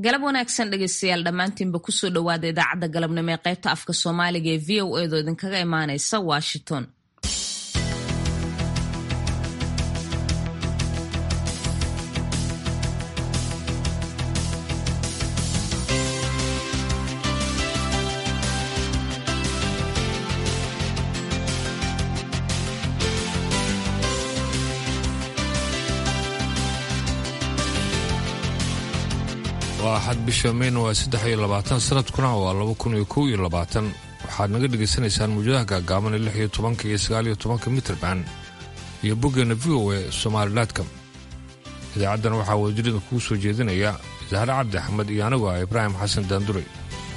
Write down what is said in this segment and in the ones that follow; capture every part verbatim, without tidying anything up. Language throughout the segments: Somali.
galab wanaagsan dhegeystayaal dhammaantiinba kusoo dhowaada idaacadda galabnimo ee qaybta afka soomaaliga ee v o edo idinkaga imaanaysa washington. waa xad bisha May waa saddex iyo labaatan sanadkuna waa laba kun iyo kow iyo labaatan waxaad naga dhageysanaysaan muujadaha gaagaaban lix iyo toban iyo sagaal iyo toban mitir baan iyo boggeena v o a somali dot com. idaacaddan waxaa wasiirada kugu soo jeedinaya Zahra Cabdi Axmed iyo anigu ah Ibraahim Xasan Daandure.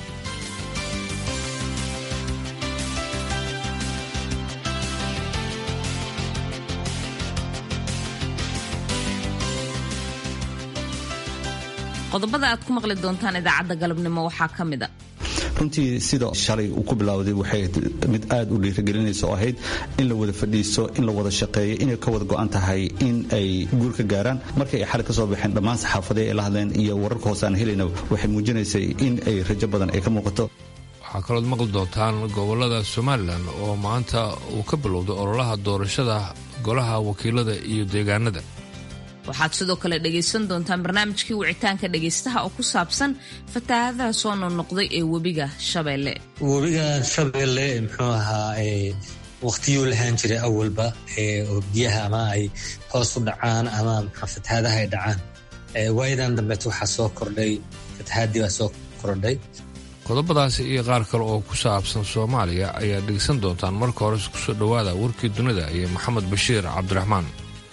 qodobada aad ku maqli doontaan idaacadda galabnimo waxaa ka mid ah runtii sida shalay uu ku bilowday waxay mid aad u dhiirigelinaysa oo ahayd in la wada fadhiisto in la wada shaqeeyo inay ka wada go'an tahay in ay guur ka gaaraan markay xal ka soo baxeen dhammaan saxaafadee ay la hadleen iyo wararka hoose aan helayna waxay muujinaysay in ay rajo badan ay ka muuqato. waxaa kalood maqli doontaan gobolada Somaliland oo maanta uu ka bilowday ololaha doorashada golaha wakiilada iyo deegaanada. waxaad sidoo kale dhegaysan doontaan barnaamijkii wicitaanka dhegaystaha oo ku saabsan fatahaadaha soo noqnoqday ee webiga Shabeelle. webiga Shabeelle muxuu ahaa ee waqtiyuu lahaan jiray awalba ee biyaha ama ay hoos u dhacaan ama fatahaadaha ay dhacaan ee waydan dambe waxaa soo kordhay fatahaadii waa soo kordhay. qodobadaasi iyo qaar kale oo ku saabsan Soomaaliya ayaa dhegaysan doontaan marka hore ku soo dhawaada warkii dunida iyo Maxamed Bashiir Cabdiraxmaan.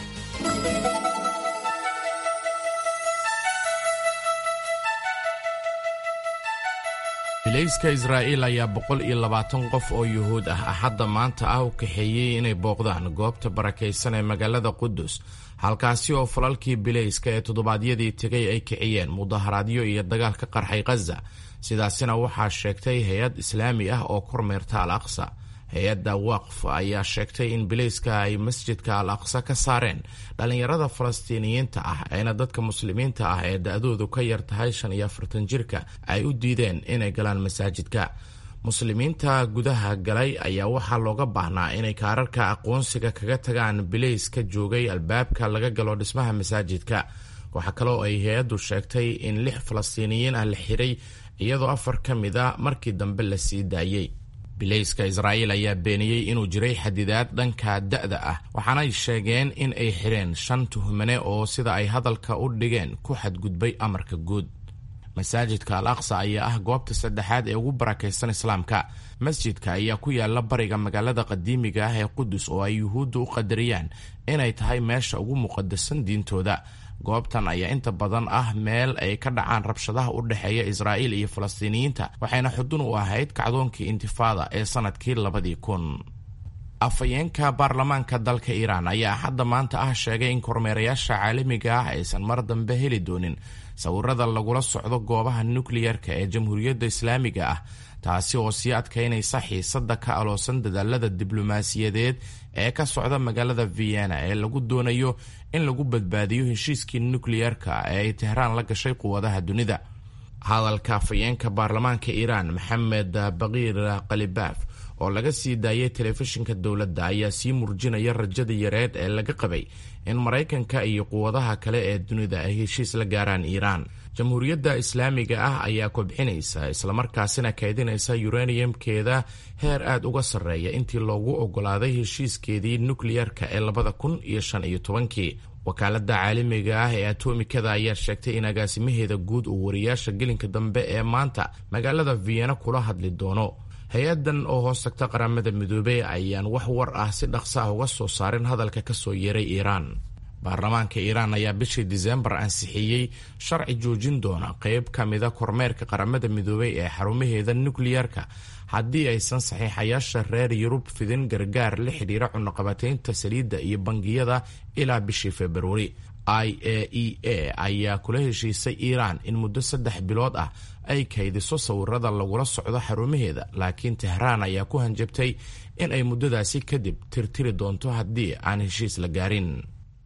milayska Israa'iil ayaa boqol iyo labaatan qof oo yuhuud ah axadda maanta ah u kaxeeyey inay booqdaan goobta barakaysan ee magaalada Qudus, halkaasi oo falalkii bilayska ee toddobaadyadii tegay ay kiciyeen mudaharaadyo iyo dagaal ka qarxay Gaza. sidaasina waxaa sheegtay hay-ad islaami ah oo kormeerta al-Aqsa. hay-adda waqf ayaa sheegtay in bilayska ay masjidka al-Aqsa ka saareen dhalinyarada falastiiniyiinta ah eena dadka muslimiinta ah ee da-doodu ka yar tahay shan iyo afartan jirka ay u diideen inay galaan masaajidka. muslimiinta gudaha galay ayaa waxaa looga baahnaa inay kaararka aqoonsiga kaga tagaan bilayska joogay albaabka laga galo dhismaha masaajidka. waxaa kaloo ay hay-addu sheegtay in lix falastiiniyiin ah la xiray iyadoo afar ka mid a markii dambe la sii daayey. bilayska Israa'iil ayaa beeniyey inuu jiray xadidaad dhanka da'da ah, waxaana ay sheegeen in ay xireen shan tuhmane oo sida ay hadalka u dhigeen ku xadgudbay amarka guud. masaajidka al-Aqsa ayaa ah goobta saddexaad ee ugu barakaysan islaamka. masjidka ayaa ku yaala bariga magaalada qadiimiga ah ee Qudus oo ay yuhuuddu u qadariyaan inay tahay meesha ugu muqadasan diintooda. goobtan ayaa inta badan ah meel ay ka dhacaan rabshadaha u dhexeeya Israa'iil iyo Falastiiniyiinta, waxayna xudun u ahayd kacdoonkii intifaada ee sanadkii labadii kun. afhayeenka baarlamaanka dalka Iiraan ayaa hadda maanta ah sheegay in kormeerayaasha caalamiga ah aysan mar dambe heli doonin sawirada lagula socdo goobaha nukliyarka ee Jamhuuriyadda Islaamiga ah, taasi oo sii adkaynaysa xiisadda ka aloosan dadaalada diblomaasiyadeed ee ka socda magaalada Vienna ee lagu doonayo in lagu badbaadiyo heshiiskii nukliyarka ee ay Tehraan la gashay quwadaha dunida. hadalka afhayeenka baarlamaanka Iiraan Maxamed Baqiir Qalibaaf oo laga sii daayay telefishinka dowladda ayaa sii murjinaya rajada yareed ee laga qabay in Maraykanka iyo quwadaha kale ee dunida ay heshiis la gaaraan Iiraan. Jamhuuriyadda Islaamiga ah ayaa kobcinaysa islamarkaasina kaydinaysa uraniumkeeda heer aad uga sarreeya intii loogu ogolaaday heshiiskeedii nukliyarka ee labada kun iyo shan iyo tobankii. wakaaladda caalamiga ah ee atomikada ayaa sheegtay in agaasimaheeda guud uu wariyaasha gelinka dambe ee maanta magaalada Vienna kula hadli doono. hay-adan oo hoos tagta qaramada midoobay ayaan wax war ah si dhaqso ah uga soo saarin hadalka ka soo yeeray Iiraan. baarlamaanka Iiraan ayaa bishii Diseembar ansixiyey sharci joojin doona qayb ka mida kormeerka qaramada midoobay ee xarumaheeda nukliyarka haddii aysan saxiixayaasha reer Yurub fidin gargaar la xidhiira cunaqabataynta saliidda iyo bangiyada ilaa bishii Februari. I A E A ayaa kula heshiisay Iiraan in muddo saddex bilood ah ay kaydiso sawirada lagula socdo xarumaheeda, laakiin Tehraan ayaa ku hanjabtay in ay muddadaasi kadib tirtiri doonto haddii aan heshiis la gaarin.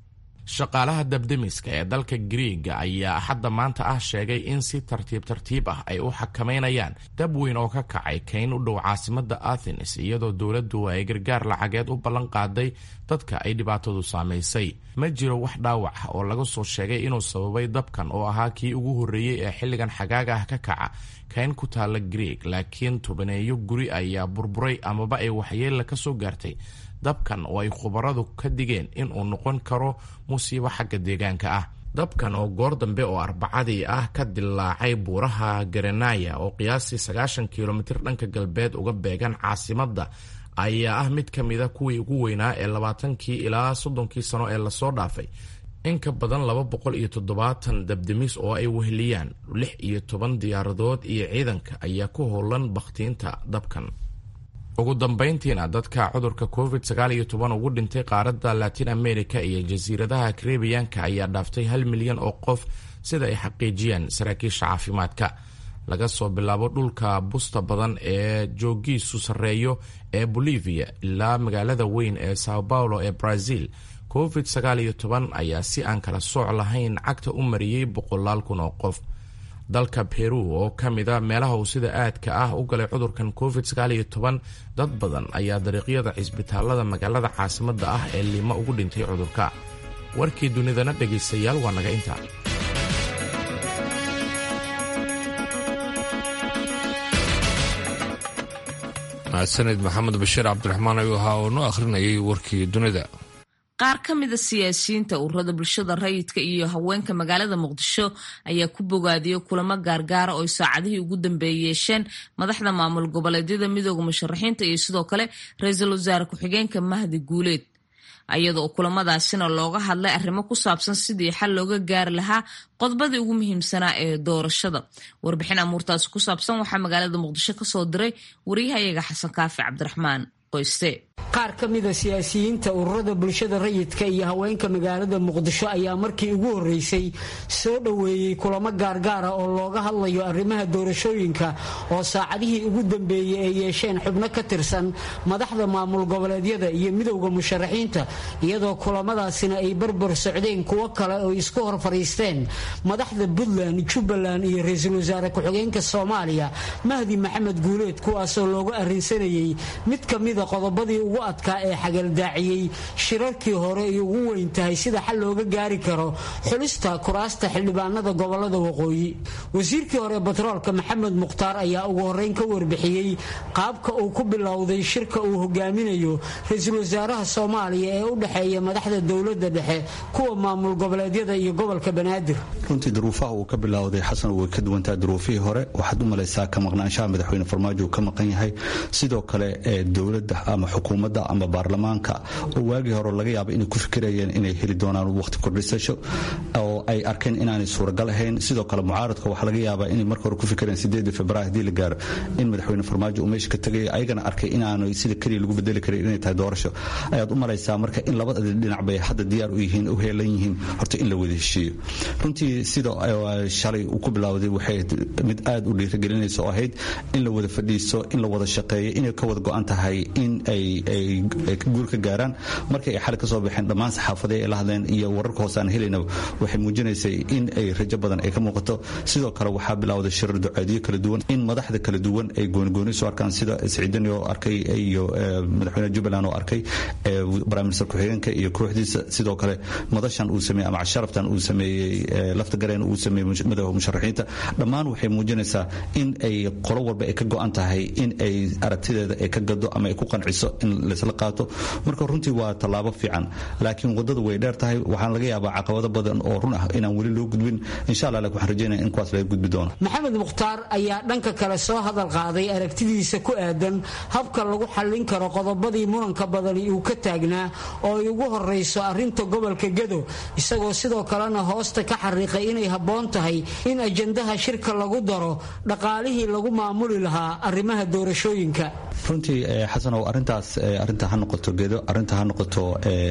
shaqaalaha dabdemiska ee dalka Greega ayaa axadda maanta ah sheegay in si tartiib tartiib ah ay u xakameynayaan dab weyn oo ka kacay kayn u dhow caasimadda Athens iyadoo dowladdu ay gargaar lacageed u ballan qaaday dadka ay dhibaatadu saameysay. Ma jiro wax dhaawac ah oo laga soo sheegay inuu sababay dabkan oo ahaa kii ugu horreeyay ee xilligan xagaaga ah ka kaca kayn ku taala Greek, laakiin tobaneeyo guri ayaa burburay amaba ay waxyeello ka soo gaartay dabkan oo ay khubaradu ka digeen in uu noqon karo musiibo xagga deegaanka ah. dabkan oo goor dambe oo arbacadii ah ka dilaacay buuraha Garanaya oo qiyaastii sagaashan kiilomitir dhanka galbeed uga beegan caasimadda ayaa ah mid ka mid a kuwii ugu weynaa ee labaatankii ilaa soddonkii sano ee lasoo dhaafay. in ka badan laba boqol iyo toddobaatan dabdemis oo ay weheliyaan lix iyo toban diyaaradood iyo ciidanka ayaa ku howlan bakhtiinta dabkan. ugu dambayntiina dadka cudurka covid sagaal iyo toban ugu dhintay qaaradda Latin America iyo jasiiradaha Caribbean-ka ayaa dhaaftay hal milyan oo qof sida ay xaqiijiyeen saraakiisha caafimaadka. laga soo bilaabo dhulka busta badan ee joogiisu sarreeyo ee Bolivia ilaa magaalada weyn ee Sao Paulo ee Brazil, covid sagaal iyo toban ayaa si aan kala sooc lahayn cagta u mariyay boqolaal kun oo qof. dalka Peru oo ka mid ah meelaha uu sida aadka ah u galay cudurkan covid sagaal iyo toban, dad badan ayaa dariiqyada cisbitaalada magaalada caasimadda ah ee Lima ugu dhintay cudurka. warkii dunidana dhegaystayaal waa naga intaa. mahadsanid maxamed bashiir cabdiraxmaan ayuu ahaa oo noo akhrinayay warkii dunida. qaar ka mida siyaasiyiinta ururada bulshada rayidka iyo haweenka magaalada muqdisho ayaa ku bogaadiyey kulamo gaargaara oo ay saacadihii ugu dambeeyey yeesheen madaxda maamul goboleedyada midooda musharaxiinta iyo sidoo kale ra-iisul wasaare ku-xigeenka Mahdi Guuleed, iyada oo kulamadaasina looga hadlay arrimo ku saabsan sidii xal looga gaari lahaa qodobadii ugu muhiimsanaa ee doorashada. warbixin amuurtaasi ku saabsan waxaa magaalada muqdisho ka soo diray wariyahayaga xasan kaafi cabdiraxmaan qoyste. qaar ka mida siyaasiyiinta ururada bulshada rayidka iyo haweenka magaalada muqdisho ayaa markii ugu horeysay soo dhoweeyey kulamo gaargaara oo looga hadlayo arrimaha doorashooyinka oo saacadihii ugu dambeeyey ay yeesheen xubno ka tirsan madaxda maamul goboleedyada iyo midowda musharaxiinta, iyadoo kulamadaasina ay barbar socdeen kuwo kale oo isku hor fadhiisteen madaxda Puntland, Jubbaland iyo ra-iisul wasaare ku-xigeenka Soomaaliya Mahdi Maxamed Guuleed, kuwaasoo looga arrinsanayay mid ka mida qodobadii ugu adkaa ee xagaldaaciyey shirarkii hore ay ugu weyn tahay sida xal looga gaari karo xulista kuraasta xildhibaanada gobolada waqooyi. wasiirkii hore batroolka Maxamed Mukhtaar ayaa ugu horeyn ka warbixiyey qaabka uu ku bilowday shirka uu hogaaminayo ra-iisul wasaaraha Soomaaliya ee u dhaxeeya madaxda dowladda dhexe, kuwa maamul goboleedyada iyo gobolka Banaadir. runtii duruufaha uu ka bilowday xasan way ka duwantaa duruufihii hore. waxaad u malaysaa ka maqnaanshaha madaxweyne Farmaajo uu ka maqan yahay, sidoo kale ee dowladda ama xukuumadda ama baarlamaanka oo waagii hore laga yaabo inay ku fikirayeen inay heli doonaan waqti kordhisasho oo ay arkeen inaanay suuragal ahayn. sidoo kale mucaaradka waxaa laga yaabaa inay marka hore ku fikireen sideedii Febraayo haddii la gaaro in madaxweyne Farmaajo uu meesha ka tagay, ayagana arkay inaanay sida kaliya lagu bedeli karin inay tahay doorasho. ayaad u malaysaa marka in labada dhinac bay hadda diyaar u yihiin, u heelan yihiin horta in la wada heshiiyo. runtii sida shalay uu ku bilowday waxay mid aad u dhiirigelinaysa oo ahayd in la wada fadhiiso, in la wada shaqeeyo, inay ka wada go'an tahay in ay guur ka gaaraan. markay ay xal ka soo baxeen dhammaan saxaafadii ay la hadleen iyo wararka hoose aan helayna waxay muujinaysay in ay rajo badan ay ka muuqato. sidoo kale waxaa bilowday shirar ducaadiyo kala duwan in madaxda kala duwan ay goonigooni soo arkaan, sida Siciidani oo arkay iyo madaxweyne Jubbaland oo arkay prime minister ku-xigeenka iyo kooxdiisa. sidoo kale madashan uu sameeyay ama casharaftan uu sameeyay lafta gareen uu sameeyay madaxda musharaxiinta, dhammaan waxay muujinaysaa in ay qolo walba ay ka go'an tahay in ay aragtideeda ay ka gado ama ay ku qanciso in laysla qaato. marka runtii waa tallaabo fiican, laakiin wadada way dheer tahay. waxaan laga yaabaa caqabado badan oo run ah inaan weli loo gudbin. insha Allah laakiin waxaan rajaynayaa in kuwaas laga gudbi doono. Maxamed Mukhtaar ayaa dhanka kale soo hadal qaaday aragtidiisa ku aadan habka lagu xallin karo qodobadii muranka badani uu ka taagnaa oo ay ugu horeyso arrinta gobolka Gedo, isagoo sidoo kalena hoosta ka xariiqay inay habboon tahay in ajandaha shirka lagu daro dhaqaalihii lagu maamuli lahaa arrimaha doorashooyinka. runtii xasan xasano arintaas arinta ha noqoto geedo arinta ha noqoto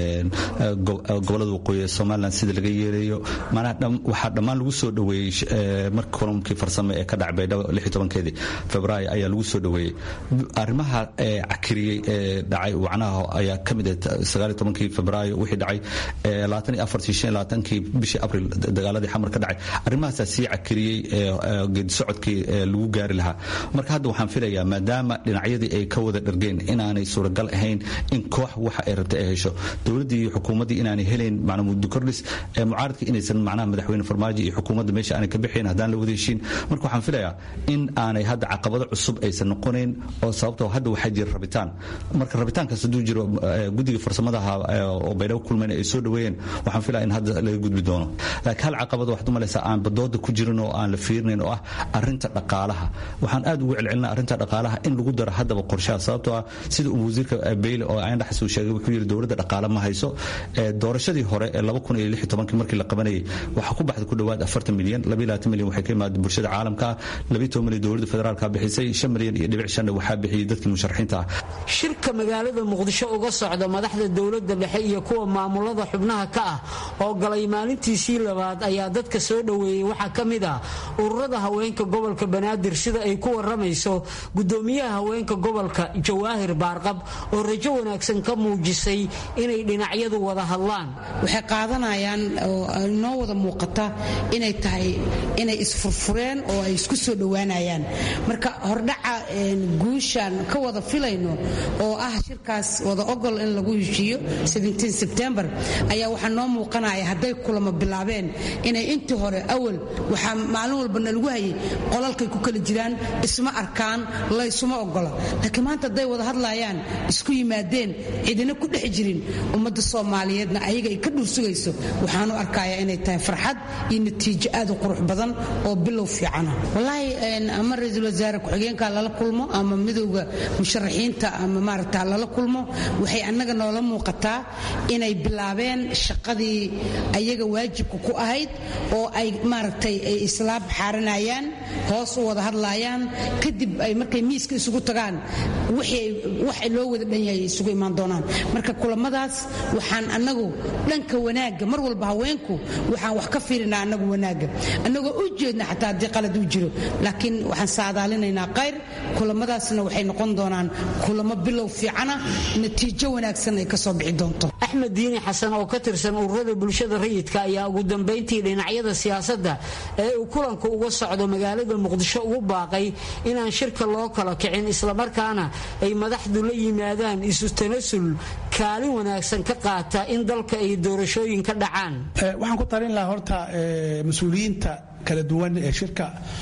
gobolada waqooyi ee Soomaaliland sida laga yeerayo maana waxa dhamaan lagu soo dhaweeyay markii kulanka farsamo ee ka dhacay lix iyo tobankeedii Febraayo ayaa lagu soo dhaweeyay arimaha akiriyay ee dhacay wacnaha ayaa kamid ah sagaal iyo tobankii Febraayo wixii dhacay labaatan iyo afar iyo labaatan-kii bishii Abriil dagaaladii xamar ka dhacay arimahaas si akiriyay geed socodkii lagu gaari lahaa marka hadda waxaan filayaa maadaama dhinacyadii ay ka wada dhargeen inaanay suuragal ahayn in koox waxa ay rabtay ay hesho dawladii iyo xukuumadii inaanay heleen macna muddo kordhis ee mucaaradka inaysan macnaha madaxweyne Farmaajo iyo xukuumadda meesha aanay ka bixin hadaan la wada heshiin marka waxaan filayaa in aanay hadda caqabado cusub aysan noqonayn oo sababtoo hadda waxa jira rabitaan marka rabitaankaas haduu jiro gudiga farsamadaha oo bayraw kulmeen ay soo dhaweeyeen waxaan filayaa in hadda laga gudbi doono laakiin hal caqabado wax dumalaysa aan badooda ku jirin oo aan la fiirinayn oo ah arinta dhaqaalaha waxaan aad ugu celcelinaa arinta dhaqaalaha in lagu daro hadaba qorshaha sababtoo ah sida uu wasiirka Beyle oo aan dhaxas uu sheegay wuxuu yiri dawladda dhaqaale ma hayso ee doorashadii hore ee laba kun iyo lix iyo toban markii la qabanayay waxa ku baxday ku dhawaad afartan milyan laba iyo labaatan milyan waxay ka yimaadeen bulshada caalamka laba iyo toban milyan dawladda federaalka bixisay shan milyan iyo dhibic shan waxa bixiyay dadkii musharaxiinta shirka magaalada Muqdisho uga socda madaxda dawladda dhexe iyo kuwa maamulada xubnaha ka ah oo galay maalintiisii labaad ayaa dadka soo dhaweeyay waxa kamid ah ururada haweenka gobolka Banaadir sida ay ku waramayso gudoomiyaha haweenka gobolka Jawaahir Baarqab oo rajo wanaagsan ka muujisay inay dhinacyadu wada hadlaan waxay qaadanayaan oo noo wada muuqata inay tahay inay isfurfureen oo ay isku soo dhawaanayaan marka hordhaca guushan ka wada filayno oo ah shirkaas wada ogol in lagu heshiiyo seventeen September ayaa waxa noo muuqanaya haday kulamo bilaabeen inay intii hore awal waxa maalin walba lagu hayay qolalkay ku kala jiraan isma arkaan la isma ogola laakiin maanta day wada hadlayaan isku yimaadeen cidina ku dhex jirin ummadda Soomaaliyeedna ayaga ay ka dhursugayso waxaan u arkayaa inay tahay farxad iyo natiijo aad u qurux badan oo bilow fiican wallahi ama ra'iisul wasaare ku-xigeenka lala kulmo ama midowga musharaxiinta ama maaragta lala kulmo waxay annaga noola muuqataa inay bilaabeen shaqadii ayaga waajibka ku ahayd oo ay maaragtay ay islaab xaaranayaan hoos u wada hadlayaan kadib ay markay miiska isugu tagaan wixii wax loo wada dhan yahay isugu imaan doonaan marka kulamadaas waxaan anagu dhanka wanaaga mar walba haweenku waxaan wax ka fiirinaa anagu wanaaga anagoo u jeedna xataa hadii qalad u jiro laakiin waxaan saadaalinaynaa qayr kulamadaasna waxay noqon doonaan kulamo bilow fiicana natiijo wanaagsan ay ka soo bixi doonto Axmed Diini Xasan oo ka tirsan ururada bulshada rayidka ayaa ugu dambeyntii dhinacyada siyaasadda ee uu kulanku uga socdo magaalada Muqdisho ugu baaqay inaan shirka loo kala kicin isla markaana ay madaxdu la yimaadaan isu tanasul kaalin wanaagsan ka qaata in dalka ay doorashooyin ka dhacaan waxaan ku talin lahaa horta mas'uuliyiinta kala duwan ee shirka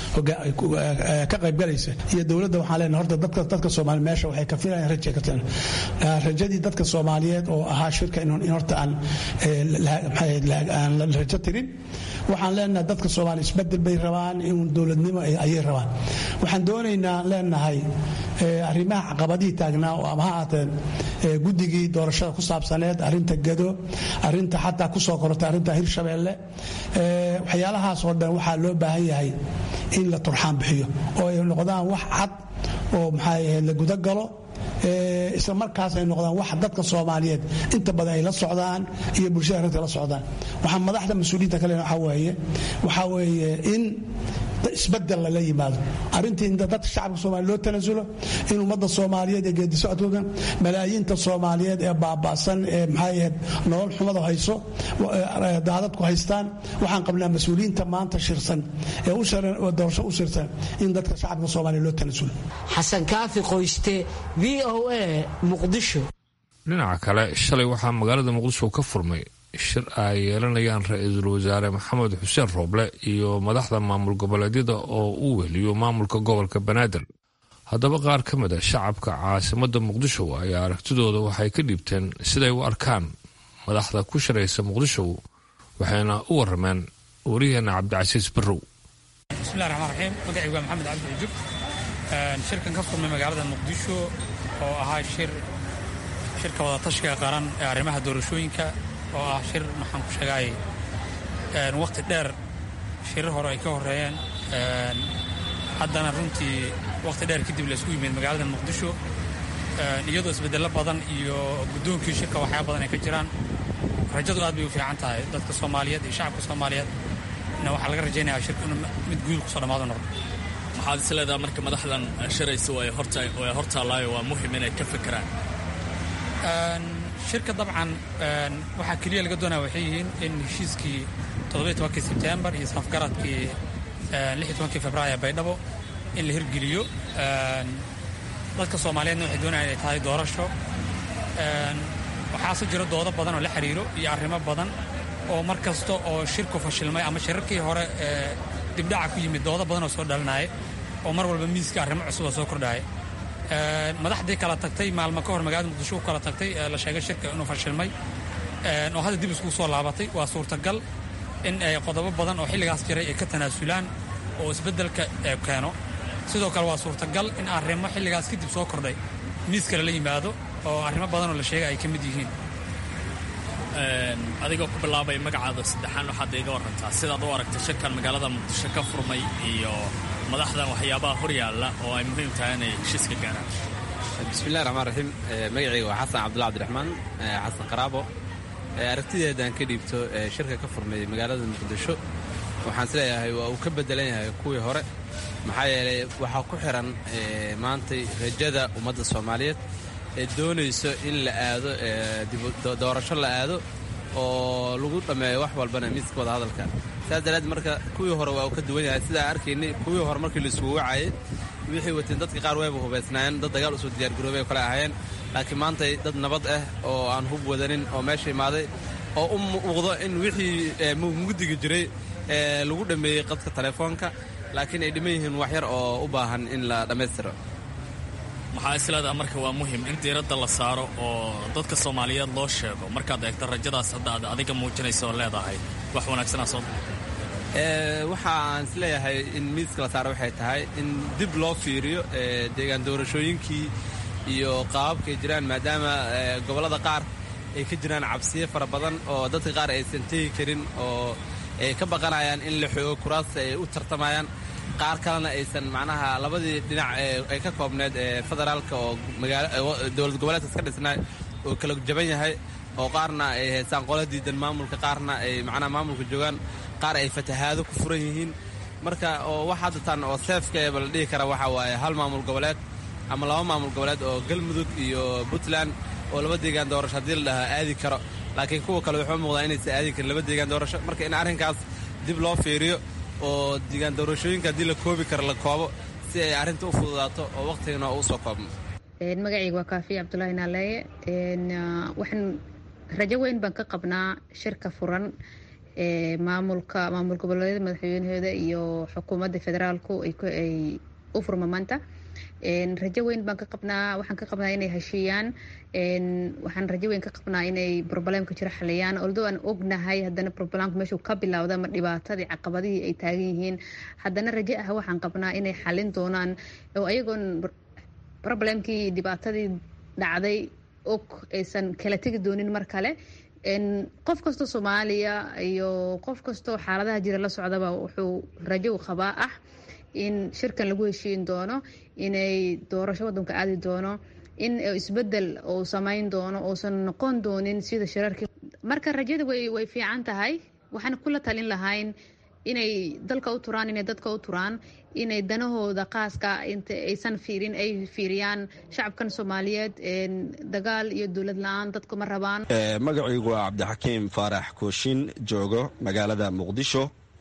ka qayb galaysa iyo dawladda waxaan leenahay horta dadka dadka Soomaali meesha waxay ka filayaan rajo ka tan rajadii dadka Soomaaliyeed oo ahaa shirka in horta aan aan la rajo tirin waxaan leenahay dadka Soomaali isbedel bay rabaan in dawladnimo ay rabaan waxaan doonaynaa leenahay arrimaha caqabadii taagnaa oo ama haateen gudigii doorashada ku saabsaneed arinta gado arinta xataa ku soo kortay arinta Hirshabeelle waxyaalahaas oo dhan waxa loo baahan yahay in la turxaan bixiyo oo ay noqdaan wax cad oo maxay la guda galo ee isla markaas ay noqdaan wax dadka Soomaaliyeed inta badan ay la socdaan iyo bulshada reerka la socdaan waxa madaxda mas'uuliyiinta kale waxa weeye waxa weeye in isbedel la yimaado arintii in dadka shacabka Soomaaliyeed loo tanasulo in ummadda Soomaaliyeed ee geedi socodka malaayiinta Soomaaliyeed ee baabaasan ee maxay ahayd nolol xumada hayso daadadku haystaan waxaan qabnaa mas'uuliyiinta maanta shirsan ee u sharan oo doorasho u shirsan in dadka shacabka Soomaaliyeed loo tanasulo Xasan Kaafi Qoyste V O A Muqdisho dhinaca kale shalay waxaa magaalada Muqdisho ka furmay shir ay yeelanayaan ra'iisul wasaare Maxamed Xuseen Rooble iyo madaxda maamul goboleedyada oo uu weheliyo maamulka gobolka Banaadir haddaba qaar ka mid ah shacabka caasimadda Muqdisho ayaa aragtidooda waxay ka dhibteen siday u arkaan madaxda ku shiraysa Muqdisho waxayna u warameen wariyaheena Cabdicasiis Barrow bismillaahir rahmaanir rahiim magacaygu waa Maxamed Cabdi Ujub shirkan ka furmay magaalada Muqdisho oo ahaa shir shirka wada tashiga qaran ee arrimaha doorashooyinka oo ah shir maxaan ku sheegay een waqti dheer shir hore ay ka horeeyeen een haddana runtii waqti dheer kadib la isku yimid magaalada Muqdisho iyadoo isbedello badan iyo guddoonkii shirka waxyaaba badan ay ka jiraan rajadu aad bay u fiican tahay dadka soomaaliyeed iyo shacabka soomaaliyeed na waxaa laga rajaynayaa shirka inuu mid guul kusoo dhammaado noqdo. maxaad is leedaha marka madaxdan shiraysa way hortaallaayo waa muhim inay ka fikiraan? shirka dabcan waxaa keliya laga doonaya waxay yihiin in heshiiskii toddobiyo tobankii sebtembar iyo safgaradkii lix iyo tobankii februaayo baydhabo in la hirgeliyo. dadka soomaaliyeedna waxay doonayaan inay tahay doorasho. waxaase jiro doodo badan oo la xiriiro iyo arrimo badan oo mar kasta oo shirku fashilmay ama shirarkii hore ee dibdhaca ku yimid doodo badan oo soo dhalinaya oo mar walba miiska arrimo cusub oo soo kordhaya. madaxdii kala tagtay maalmo ka hor magaalada muqdisho u kala tagtay la sheegay shirka inuu fashilmay oo hadda dib iskugu soo laabatay. waa suurtagal in ay qodobo badan oo xilligaas jiray ay ka tanaasulaan oo isbeddelka keeno. sidoo kale waa suurtagal in arrimo xilligaas kadib soo kordhay miis kale la yimaado oo arrimo badan oo la sheegay ay ka mid yihiin. adigoo ku bilaabay magacaada saddexaan waxaad iga warantaa sidaad u aragta shirkan magaalada muqdisho ka furmay iyo madaxdan waxyaabaha hor yaalla oo ay muhiim tahay inay heshiiska gaaraan. bismillahi raxmaan raxiim. magacayga waa xasan cabdulla cabdiraxmaan xasan qaraabo. aragtideedaan ka dhiibto shirka ka furmay magaalada muqdisho waxaan isleeyahay waa uu ka bedelan yahay kuwii hore maxaa yeelay waxaa ku xiran maantay rajada ummadda soomaaliyeed ee doonayso in la aado doorasho la aado oo lagu dhammeeyo wax walbana miiska wada hadalka. saas daraaddeed marka kuwii hore waa uu ka duwan yahay sidaa arkaynay kuwii hore markii la isugu wacayay wixii wateen dadka qaar wayba hubaysnaayeen dad dagaal usoo diyaargaroobay oo kale ahaayeen laakiin maantay dad nabad ah oo aan hub wadanin oo meesha imaaday oo u muuqdo in wixii mugdiga jiray lagu dhammeeyey qadka telefoonka laakiin ay dhiman yihiin wax yar oo u baahan in la dhammaystiro. maxaa isleedaha marka waa muhim in diiradda la saaro oo dadka soomaaliyeed loo sheego markaad eegto rajadaas hadda aad adiga muujinaysa oo leedahay wax wanaagsanaa soo waxa aan isleeyahay in miiska la saaro waxay tahay in dib loo fiiriyo deegaan doorashooyinkii iyo qaababkaay jiraan maadaama gobollada qaar ay ka jiraan cabsiyo fara badan oo dadka qaar aysan tegi karin oo ay ka baqanayaan in la xoogo kuraasta ay u tartamayaan qaar kalena aysan macnaha labadii dhinac ay ka koobneed ee federaalka oo dowlad goboleedkas ka dhisnay oo kala jaban yahay oo qaarna ay haystaan qola diidan maamulka qaarna ay macnaha maamulka joogaan qaar ay fatahaado ku furan yihiin marka oo wax hadda tan oo seefkaeba la dhihi kara waxa waaye hal maamul goboleed ama laba maamul goboleed oo galmudug iyo puntland oo laba deegaan doorasho haddii la dhahaa aadi karo laakiin kuwa kale wuxuu muuqdaa inaysan aadi karin laba deegaan doorasho marka in arrinkaas dib loo fiiriyo oo deegaan doorashooyinka haddii la koobi karo la koobo si ay arrinta u fududaato oo waqtigana u soo koobno. magacayga waa kaafiya cabdulaahi naaleeye. waxaan rajo weyn baan ka qabnaa shirka furan ee maamulka maamul goboleedyada madaxweynahooda iyo xukuumadda federaalku ay u furma maanta. rajo weyn baan ka qabnaa waxaan ka qabnaa inay heshiiyaan. waxaan rajo weyn ka qabnaa inay problemka jira xaliyaan although aan ognahay haddana problemka meeshuu ka bilowda ama dhibaatadii caqabadihii ay taagan yihiin haddana rajo ah waxaan qabnaa inay xalin doonaan oo ayagoon problemkii dhibaatadii dhacday og aysan kala tegi doonin mar kale. qof kastoo soomaaliya iyo qof kastoo xaaladaha jira la socdaba wuxuu rajo qabaa ah in shirkan lagu heshiin doono inay doorasho waddanka aadi doono in isbedel uu samayn doono uusan noqon doonin sida shirarkii. marka rajada way way fiican tahay waxaan kula talin lahayn inay dalka u turaan inay dadka u turaan inay danahooda qaaska inta aysan fiirin ay fiiriyaan shacabkan Soomaaliyeed dagaal iyo dawlad la'aan dadku ma rabaan. magacaygu waa Cabdixakiim Faarax Kooshin joogo magaalada Muqdisho.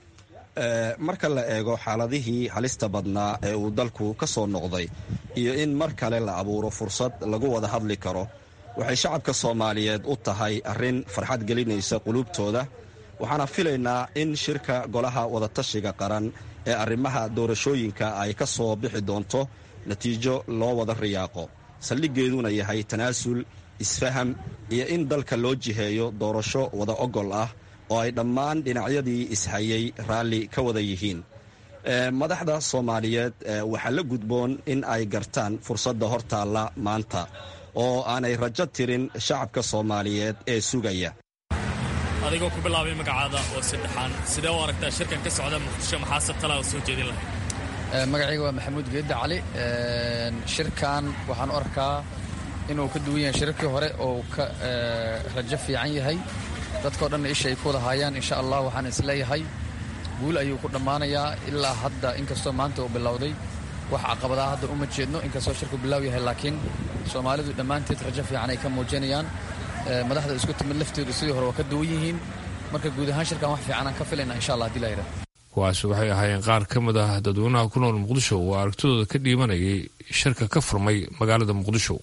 marka la eego xaaladihii halista badnaa ee uu dalku ka soo noqday iyo in mar kale la abuuro fursad lagu wada hadli karo waxay shacabka Soomaaliyeed u tahay arrin farxad gelinaysa qulubtooda. waxaana filaynaa in shirka golaha wadatashiga qaran ee arrimaha doorashooyinka ay ka soo bixi doonto natiijo loo wada riyaaqo saldhiggeeduna yahay tanaasul isfaham iyo in dalka loo jiheeyo doorasho wada ogol ah oo ay dhammaan dhinacyadii ishayay raalli ka wada yihiin. madaxda Soomaaliyeed waxaa la gudboon in ay gartaan fursadda hortaalla maanta oo aanay rajo tirin shacabka Soomaaliyeed ee sugaya. adigoo ku bilaabay magacaada oo saddexaan sidee u aragtaa shirkan ka socda Muqdisho maxaa sabtala soo jeedin lahayd? magacayga waa Maxamuud Geedda Cali. shirkan waxaan u arkaa inuu ka duwan yahay shirarkii hore oo ka rajo fiican yahay dadkao dhanna isha ay ku wada haayaan insha allah waxaan isleeyahay guul ayuu ku dhammaanayaa ilaa hadda inkastoo maanta uu bilowday wax caqabadaha hadda uma jeedno inkastoo shirku bilaaw yahay laakiin soomaalidu dhammaanteed rajo fiican ay ka muujinayaan madaxda isku timid lafteedu sidii hore waa ka duwan yihiin marka guud ahaan shirkan wax fiican aan ka filayna insha allah hadii la yidhaah kuwaasi waxay ahaayeen qaar ka mid ah dadweynaha ku nool muqdisho oo aragtidooda ka dhiibanayay shirka ka furmay magaalada muqdisho.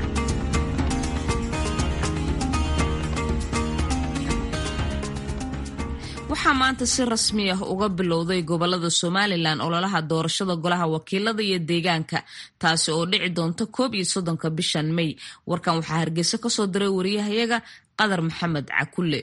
waxaa maanta si rasmi ah uga bilowday gobolada somalilan ololaha doorashada golaha wakiilada iyo deegaanka taasi oo dhici doonta koob iyo soddonka bishan may. warkan waxaa hargeysa kasoo diray wariyahayaga qadar maxamed cakulle.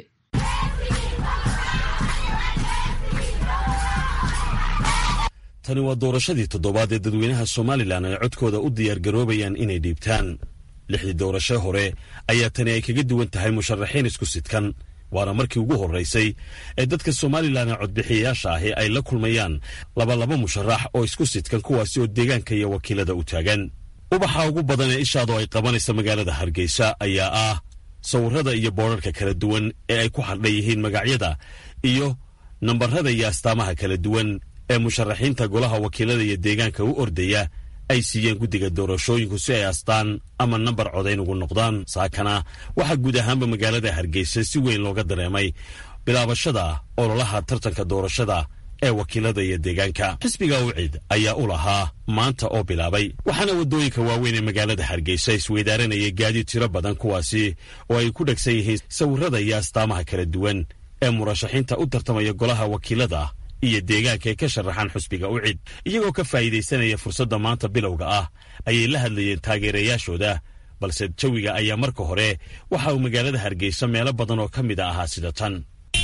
tani waa doorashadii toddobaad ee dadweynaha somalilan ay codkooda u diyaargaroobayaan inay dhiibtaan. lixdii doorasho hore ayaa tani ay kaga duwan tahay musharaxiin isku sidkan waana markii ugu horraysay ee dadka somalilan ee codbixiyayaasha ahi ay la kulmayaan labalaba musharax oo isku sidkan kuwaasi oo deegaanka iyo wakiilada u taagan. ubaxa ugu badan ee ishaadu ay qabanaysa magaalada hargeysa ayaa ah sawirrada iyo boodharka kala duwan ee ay ku xardhan yihiin magacyada iyo nambarrada iyo astaamaha kala duwan ee musharaxiinta golaha wakiilada iyo deegaanka u ordaya ay siiyeen guddiga doorashooyinku si ay astaan ama nambar codayn ugu noqdaan. saakana waxaa guud ahaanba magaalada hargeysa si weyn looga dareemay bilaabashada ololaha tartanka doorashada ee wakiilada iyo deegaanka. xisbiga ucid ayaa u lahaa maanta oo bilaabay waxaana waddooyinka waaweyn ee magaalada hargeysa isweydaaranayay gaadiid tiro badan kuwaasi oo ay ku dhegsan yihiin sawirrada iyo astaamaha kala duwan ee murashaxiinta u tartamaya golaha wakiilada iyo deegaanka ee ka sharaxaan xusbiga ucid. iyagoo ka faa'iidaysanaya fursadda maanta bilowga ah ayay la hadlayeen taageerayaashooda balse jawiga ayaa marka hore waxa uu magaalada hargeysa meelo badan oo ka mid a ahaa sida tan.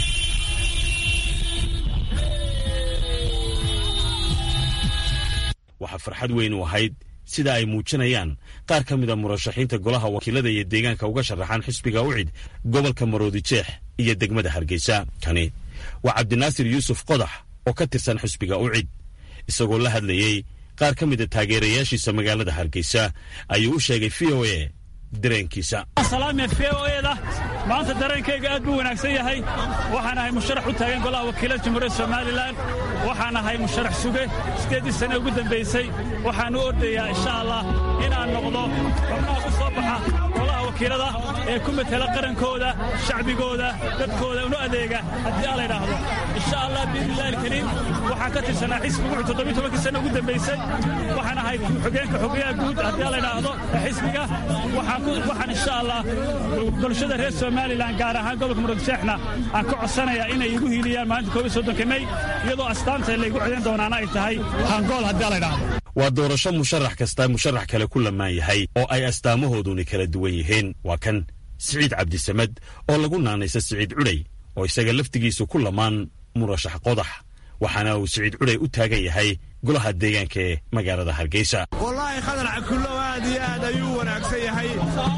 waxaa farxad weyn u ahayd sida ay muujinayaan qaar ka mid a murashaxiinta golaha wakiilada iyo deegaanka uga sharaxaan xusbiga ucid gobolka maroodi jeex iyo degmada hargeysa. kani waa cabdinaasir yuusuf qodax oo ka tirsan xusbiga ucid. isagoo la hadlayey qaar ka mida taageerayaashiisa magaalada hargeysa ayuu u sheegay v o a dareenkiisa. salaame v o eda maanta dareenkayga aad buu wanaagsan yahay. waxaan ahay musharax u taagan golaha wakiilada jamhuuriyadda somalilan. waxaan ahay musharax suge sideedii sane ugu dambaysay. waxaan u ordayaa insha allah inaan noqdo xubnaha ku soo baxa golaha wakiilada ee ku matela qarankooda shacbigooda dadkooda unu adeega haddii aa la ydhaahdo insha allah biidnillahi alkariim. waxaan ka tirsanaa xisbiga wuxuu toddobiyi tobankii sane ugu dambaysay. waxaan ahay xogeenka xogayaha guud haddii aa la ydhaahdo xisbiga. waxaan insha allah bulshada reer somalilan gaar ahaan gobolka murugsheexna aan ka codsanayaa inay igu hiiliyaan maalinta koob iyo soddonka may iyadoo astaanta laygu codayn doonaana ay tahay hangool haddii aa la ydhaahdo. waa doorasho musharax kasta musharax kale ku lamaan yahay oo ay astaamahooduni kala duwan yihiin. waa kan siciid cabdisamed oo lagu naanaysa siciid cudhay oo isaga laftigiisu ku lamaan murashax qodax waxaana uu siciid cudhay u taagan yahay golaha deegaanka ee magaalada hargeysa. wallaahi khadar cakullow aad iyo aad ayuu wanaagsan yahay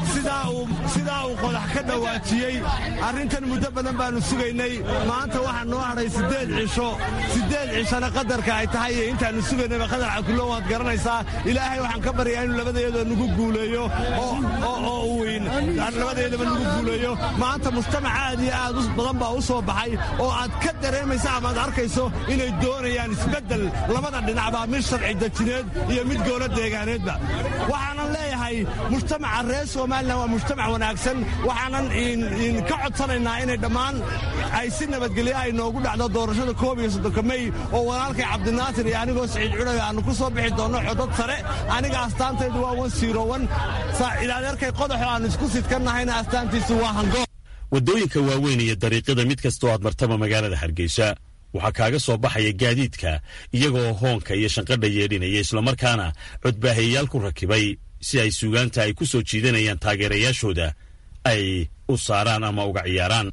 sidaa uu qodax ka dhawaajiyey. arrintan muddo badan baannu sugaynay. maanta waxaa noo hadhay siddeed cisho siddeed cishona qadarka ay tahay iyo intaannu sugaynayba khadar cakullow waad garanaysaa. ilaahay waxaan ka baryaa inuu labadayadoo nugu guuleeyo oo u weyn labadayadaba nugu guuleeyo. maanta mujtamac aad iyo aad badan baa u soo baxay oo aad ka dareemaysa amaad arkayso inay doonayaan isbeddel labada dhinacbaa mid sharci dejineed iyo mid goolo deegaaneedba. waxaanan leeyahay mujtamaca reer somalilan waa mujtamac wanaagsan. waxaanan ka codsanaynaa inay dhammaan ay si nabadgelya ay noogu dhacdo doorashada koob iyo soddonka may oo walaalkay cabdinaasir iyo anigoo siciid cudhay aannu ku soo bixi doonno codod sare. aniga astaantaydu waa wan siirowan ilaadeerkay qodaxoo aannu isku sidkannahayna astaantiisu waa hangool. waddooyinka waaweyn iyo dariiqyada mid kastoo aad martaba magaalada hargeysa waxaa kaaga soo baxaya gaadiidka iyagoo hoonka iyo shanqadha yeedhinaya islamarkaana codbaahayayaal ku rakibay si ay suugaanta ay ku soo jiidanayaan taageerayaashooda ay u saaraan ama uga ciyaaraan.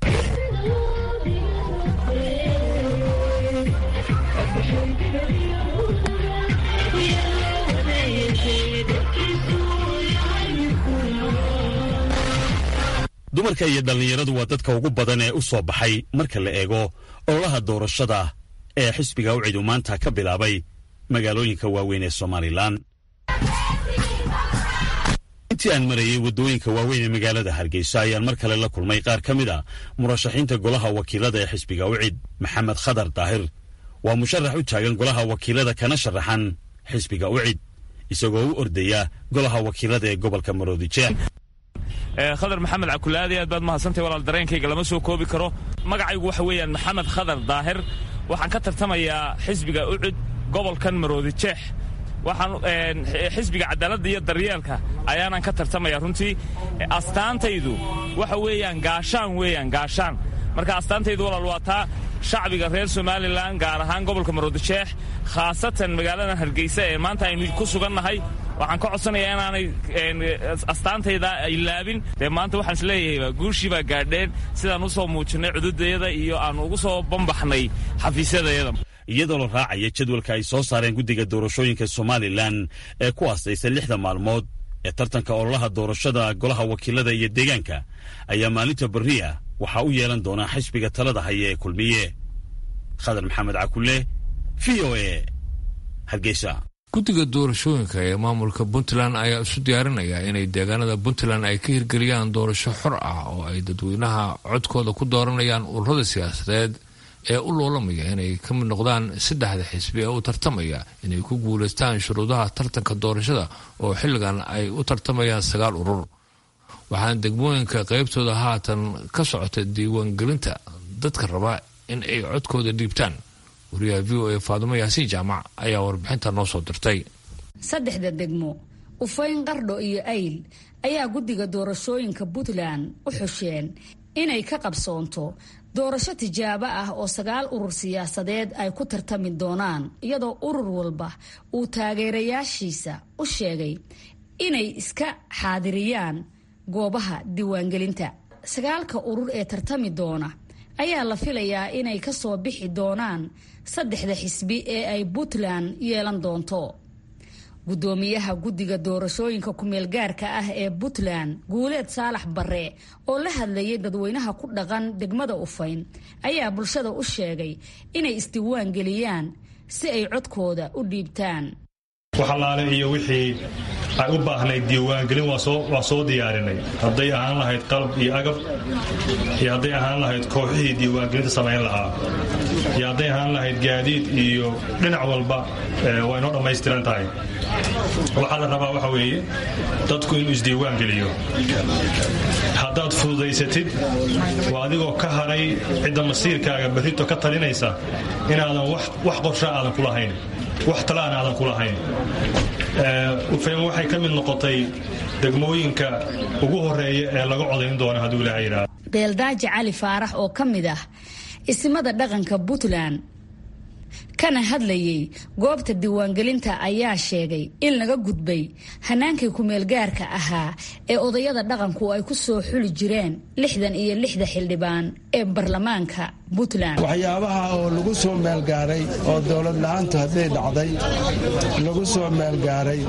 dumarka iyo dhallinyaradu waa dadka ugu badan ee u soo baxay marka la eego ololaha doorashada ee xisbiga ucid uu maanta ka bilaabay magaalooyinka waaweyn ee somalilan. intii aan marayay waddooyinka waaweyn ee magaalada hargeysa ayaan mar kale la kulmay qaar ka mid a murashaxiinta golaha wakiilada ee xisbiga ucid. maxamed khadar daahir waa musharax u taagan golaha wakiilada kana sharaxan xisbiga ucid isagoo u ordaya golaha wakiilada ee gobolka maroodijeex. khadar maxamed cakulaadi aad baad mahadsantahay walaal, dareenkayga lama soo koobi karo. magacaygu waxa weeyaan maxamed khadar daahir, waxaan ka tartamayaa xisbiga ucid gobolkan maroodijeex. waxaan xisbiga cadaaladda iyo daryeelka ayaanan ka tartamaya. runtii astaantaydu waxa weeyaan gaashaan weeyaan gaashaan marka astaantaydu walaal waa taa shacbiga reer somalilan, gaar ahaan gobolka maroodijeex, khaasatan magaalada hargeysa ee maanta aynu ku sugannahay. waxaan ka codsanayaa inaanay astaantayda ay laabin. dee maanta waxaan isleeyahay guushii baa gaadheen sidaan u soo muujinnay cududayada iyo aan ugu soo bambaxnay xafiisyadayada. iyadoo la raacaya jadwalka ay soo saareen guddiga doorashooyinka somalilan ee ku aastaysan lixda maalmood ee tartanka ololaha doorashada golaha wakiilada iyo deegaanka, ayaa maalinta berriya waxaa u yeelan doonaa xisbiga talada haya ee kulmiye. khadar maxamed cakulle, v o a, hargeysa. guddiga doorashooyinka ee maamulka puntland ayaa isu diyaarinaya inay deegaanada puntland ay ka hirgeliyaan doorasho xor ah oo ay dadweynaha codkooda ku dooranayaan ururada siyaasadeed ee u loolamaya inay ka mid noqdaan saddexda xisbi ee u tartamaya inay ku guulaystaan shuruudaha tartanka doorashada oo xilligan ay u tartamayaan sagaal urur. waxaana degmooyinka qaybtooda haatan ka socota diiwaangelinta dadka raba in ay codkooda dhiibtaan. wariyaha v o a faadumo yaasiin jaamac ayaa warbixinta noo soo dirtay. saddexda degmo ufayn, qardho iyo ayl ayaa guddiga doorashooyinka puntland u xusheen inay ka qabsoonto doorasho tijaabo ah oo sagaal urur siyaasadeed ay ku tartami doonaan, iyadoo urur walba uu taageerayaashiisa u sheegay inay iska xaadiriyaan goobaha diiwaangelinta. sagaalka urur ee tartami doona ayaa la filayaa inay ka soo bixi doonaan saddexda xisbi ee ay puntland yeelan doonto. gudoomiyaha guddiga doorashooyinka ku-meelgaarka ah ee puntland guuleed saalax barre oo la hadlayay dadweynaha ku dhaqan degmada ufayn ayaa bulshada u sheegay inay isdiiwaan geliyaan si ay codkooda u dhiibtaan. waxalaale iyo wixii ay u baahnayd diiwaangelin waa soo diyaarinay, hadday ahaan lahayd qalab iyo agab, iyo hadday ahaan lahayd kooxihii diiwaangelinta samayn lahaa, iyo hadday ahaan lahayd gaadiid iyo dhinac walba waa inoo dhammaystiran tahay. waxaa la rabaa waxa weeye dadku inuu isdiiwaan geliyo. haddaad fududaysatid waa adigoo ka haray cidda masiirkaaga berrito ka talinaysa inaadan wax qorsha aadan ku lahayn, wax talaan aadan ku lahayn. ufayn waxay ka mid noqotay degmooyinka ugu horeeya ee laga codayn doona hadduu ilaahay yidhaahdo. beeldaaji cali faarax oo ka mid ah isimada dhaqanka puntland kana hadlayay goobta diiwaangelinta ayaa sheegay in laga gudbay hanaankii ku-meelgaarka ahaa ee odayada dhaqanku ay ku soo xuli jireen lixdan iyo lixda xildhibaan ee baarlamaanka puntland. waxyaabaha oo lagu soo meelgaaray oo dowlad la-aantu hadday dhacday lagu soo meelgaaray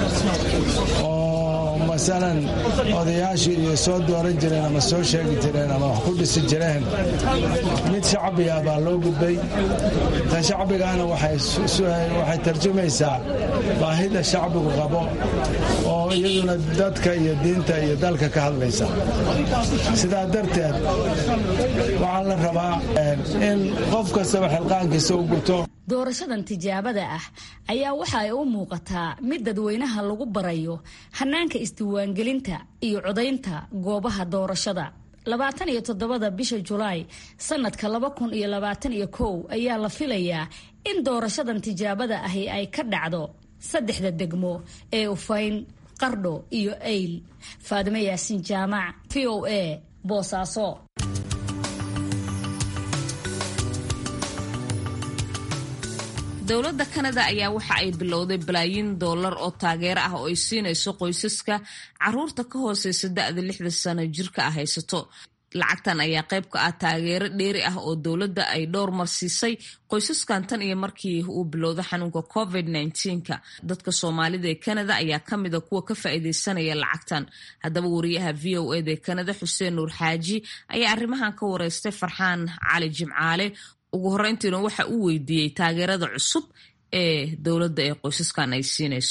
oo masalan odayaashii iyo soo dooran jireen ama soo sheegi jireen ama wax ku dhisi jireen, mid shacbiga baa loo gudbay. tan shacbigaana waxay tarjumaysaa baahida shacbigu qabo oo iyaduna dadka iyo diinta iyo dalka ka hadlaysa. sidaa darteed waxaa la rabaa in qof kastaba xilqaankiisa u guto. doorashadan tijaabada ah ayaa waxa ay u muuqataa mid dadweynaha lagu barayo hanaanka isdiiwaangelinta iyo codaynta goobaha doorashada. labaatan iyo toddobada bisha julaay sanadka laba kun iyo labaatan iyo kow ayaa la filayaa in doorashadan tijaabada ahi ay ka dhacdo saddexda degmo ee ufayn, qardho iyo ayl. faadimo yaasiin jaamac, v o a, boosaaso. dowladda kanada ayaa waxa ay bilowday balaayiin dollar oo taageero ah oo ay siinayso qoysaska caruurta ka hooseysa da-da lixda sano jirka ah haysato. lacagtan ayaa qayb ka ah taageero dheeri ah oo dowladda ay dhowr mar siisay qoysaskan tan iyo markii uu bilowda xanuunka covid nneteen-ka. dadka soomaalida ee kanada ayaa ka mida kuwa ka faa'iidaysanaya lacagtan. haddaba wariyaha v o eda ee kanada xuseen nuur xaaji ayaa arrimahan ka wareystay farxaan cali jimcaale. ugu horreyntiina waxa uu weydiiyey taageerada cusub ee dowladda ee qoysaskan ay siinayso.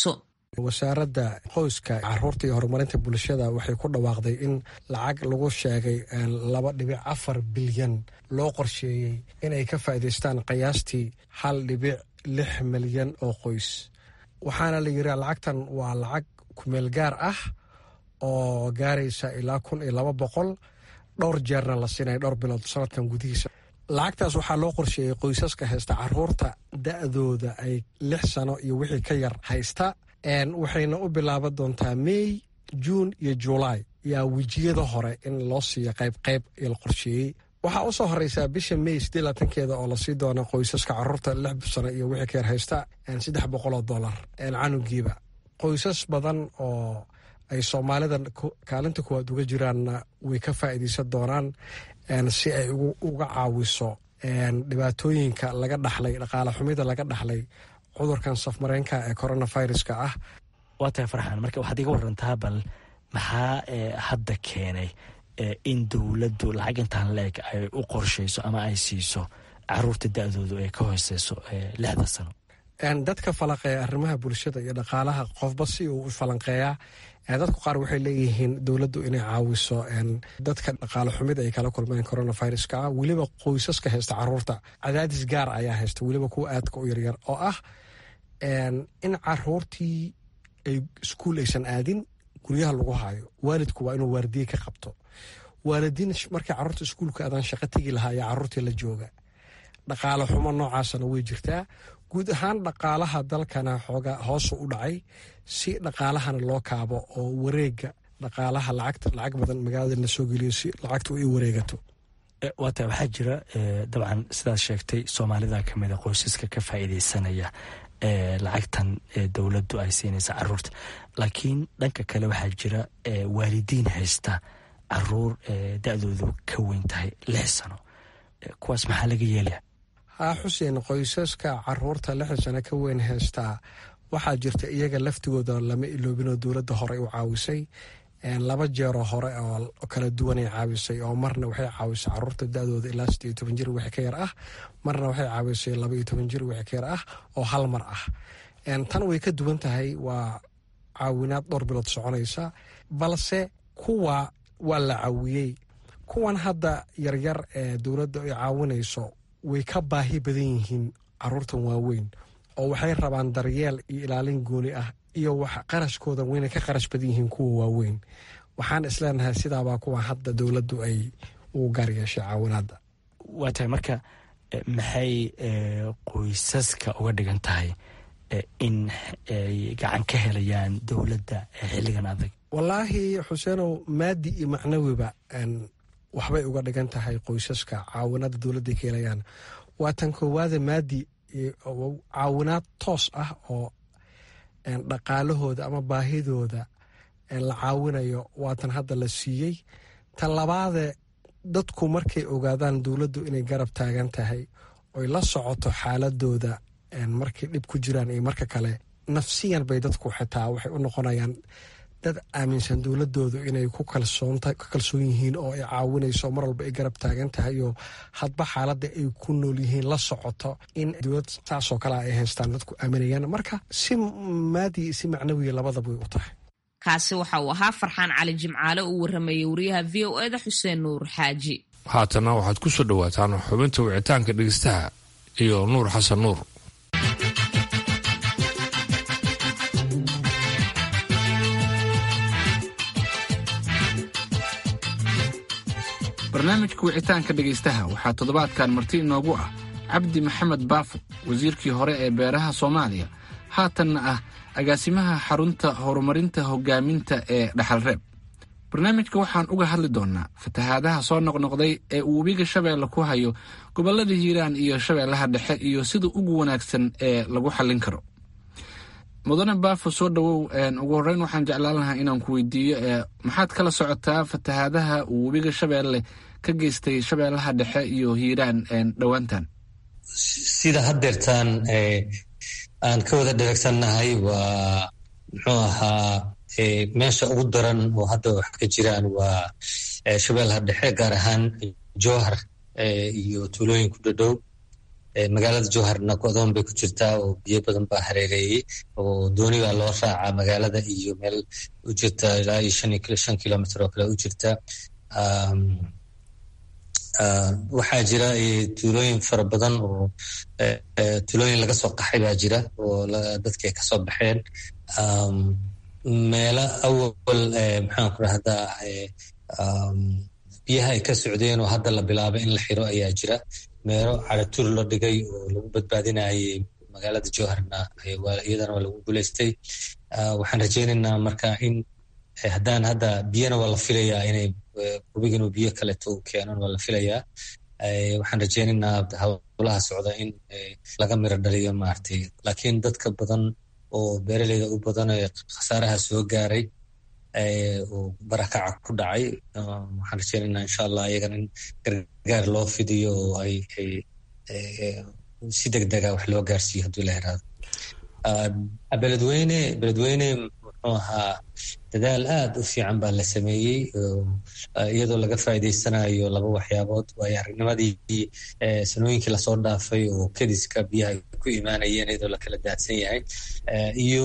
wasaaradda qoyska caruurta iyo horumarinta bulshada waxay ku dhawaaqday in lacag lagu sheegay laba dhibic afar bilyan loo qorsheeyey inay ka faa'iidaystaan qiyaastii hal dhibic lix milyan oo qoys. waxaana la yidhi lacagtan waa lacag kumeel gaar ah oo gaaraysa ilaa kun iyo laba boqol dhowr jeerna la siinaya dhowr bilood sanadkan gudihiisa. lacagtaas waxaa loo qorsheeyey qoysaska haysta caruurta da-dooda ay lix sano iyo wixii ka yar haysta, waxayna u bilaaban doontaa May, Juun iyo July yaa wejiyada hore in loo siiyo qayb qayb ee la qorsheeyey. waxaa usoo horeysaa bisha May siddeed iyo labaatankeeda oo lasii doono qoysaska caruurta lix sano iyo wixii ka yar haysta saddex boqol oo dollar canugiiba. qoysas badan oo ay soomaalida kaalinta kuwaad uga jiraanna way ka faa'iidaysan doonaan si ay uga caawiso dhibaatooyinka laga dhaxlay dhaqaale xumida laga dhaxlay cudurkan safmareenka ee coronaviruska ah. waa tahay Farxaan, marka waxaad iga warantaa bal maxaa hadda keenay in dowladdu lacag intaan leeg ay u qorshayso ama ay siiso caruurta da-doodu ay ka hooseyso lixda sano? dadka falanqeeya arrimaha bulshada iyo dhaqaalaha qofba si uu u falanqeeyaa. dadku qaar waxay leeyihiin dowladdu inay caawiso dadka dhaqaale xumida ay kala kulmeen coronaviruska ah, weliba qoysaska haysta caruurta cadaadis gaar ayaa haysta, weliba kuwa aadka u yaryar oo ah in caruurtii ay iskuul aysan aadin, guryaha lagu hayo. waalidku waa inuu waardiye ka qabto. waalidiin markay caruurta iskuulka aadaan shaqo tegi lahaa ayaa caruurtii la jooga. dhaqaale xumo noocaasana way jirtaa. guud ahaan dhaqaalaha dalkana xooga hoosu u dhacay. si dhaqaalahana loo kaabo oo wareega dhaqaalaha lacagta lacag badan magaalada la soo geliyo si lacagta ay wareegato. waata waxaa jira dabcan sidaad sheegtay soomaalida kamid a qoysaska ka faa'iidaysanaya lacagtan dowladdu ay siinaysa caruurta, laakiin dhanka kale waxaa jira waalidiin haysta caruur da-doodu ka weyn tahay lix sano. kuwaas maxaa laga yeelaya? haa xuseen, qoysaska caruurta lixdan sano ka weyn haystaa waxaa jirta iyaga laftigooda lama iloobinoo dowladda hore u caawisay laba jeeroo hore oo kala duwanay caawisay. oo marna waxay caawisay caruurta da-dooda ilaa siddeed iyo toban jir wixii ka yar ah, marna waxay caawisay laba iyo toban jir wixii ka yar ah oo hal mar ah. tan way ka duwan tahay, waa caawinaad dhowr bilood soconaysa, balse kuwa waa la caawiyey. kuwan hadda yaryar ee dowladda ay caawinayso way ka baahi badan yihiin caruurtan waaweyn, oo waxay rabaan daryeel iyo ilaalin gooni ah, iyo wax qarashkooda wayna ka qarash badan yihiin kuwa waaweyn. waxaan isleenahay sidaabaa kuwa hadda dowladdu ay ugu gaar yeeshay caawinaadda. waa tahay marka maxay qoysaska uga dhigan tahay in ay gacan ka helayaan dowladda xilligan adag? wallaahi xuseenow, maadi iyo macnawiba waxbay uga dhigan tahay qoysaska caawinaadda dowladday ka helayaan. waa tan koowaada maadi caawinaad toos ah oo dhaqaalahooda ama baahidooda la caawinayo, waa tan hadda la siiyey. tan labaade dadku markay ogaadaan dowladdu inay garab taagan tahay oy la socoto xaaladooda markay dhib ku jiraan iyo marka kale, nafsiyan bay dadku xitaa waxay u noqonayaan dad aaminsan dowladoodu inay ku kalsoon yihiin oo ay caawinayso mar walba ay garab taagan tahay oo hadba xaaladda ay ku nool yihiin la socoto in dowlad saasoo kale ay haystaan dadku aaminayaan. marka si maadi si macnawiya labadaba way u tahay. kaasi waxa uu ahaa Farxaan Cali Jimcaale uu waramayay wariyaha V O A da Xuseen Nuur Xaaji. haatana waxaad ku soo dhawaataan xubinta wicitaanka dhegeystaha iyo Nuur Xasan Nuur. barnaamijka wicitaanka dhegaystaha waxaa toddobaadkan marti inoogu ah cabdi maxamed baafo, wasiirkii hore ee beeraha Soomaaliya, haatanna ah agaasimaha xarunta horumarinta hogaaminta ee Dhaxalreeb. barnaamijka waxaan uga hadli doonaa fatahaadaha soo noqnoqday ee uu webiga Shabeelle ku hayo gobollada Hiiraan iyo Shabeellaha Dhexe iyo sida ugu wanaagsan ee lagu xallin karo. mudane baafo, soo dhawow. ugu horreyn waxaan jeclaan lahaa inaan ku weydiiyo maxaad kala socotaa fatahaadaha uu webiga Shabeelle ka geystay Shabeellaha Dhexe iyo Hiiraan dhowaantan? sida haddeertaan aan ka wada dheregsannahay waa muxuu ahaa meesha ugu daran oo hadda wax ka jiraan waa Shabeellaha Dhexe, gaar ahaan Jowhar iyo tuulooyin ku dhadhow. magaalada jowharna go'doon bay ku jirtaa oo biyo badan baa hareereeyey oo dooni baa loo raacaa magaalada iyo meel u jirta ilaa iyo shan iyo shan kilomitr oo kale u jirta. waxaa jira tuulooyin fara badan oo tuulooyin laga soo qaxay baa jira oo dadki ay kasoo baxeen. meelo awal maxaan ku rahdaa biyaha ay ka socdeen oo hadda la bilaabay in la xiro ayaa jira. meelo caratur la dhigay oo lagu badbaadinayay magaalada jowharna iyadana waa lagu guulaystay. waxaan rajaynaynaa marka in haddaan hadda biyana waa la filayaa inay webiga inuu biyo kaleto u keenan waa la filayaa. waxaan rajaynaynaa howlaha socda in laga miro dhaliyo maaragtay, laakiin dadka badan oo beeraleyda u badan ee khasaaraha soo gaaray oo barakaca ku dhacay, waxaan rajaynaynaa insha allah iyagana in gargaar loo fidiyo oo ay si degdega wax loo gaarsiiyo haddii la yiraahdo. beledweyne beledweyne muxuu ahaa dadaal aad u fiican baa la sameeyey iyadoo laga faa'iidaysanayo laba waxyaabood. waayo aragnimadii sanooyinkii lasoo dhaafay oo kediska biyaha ku imaanayeen iyadoo lakala daadsan yahay, iyo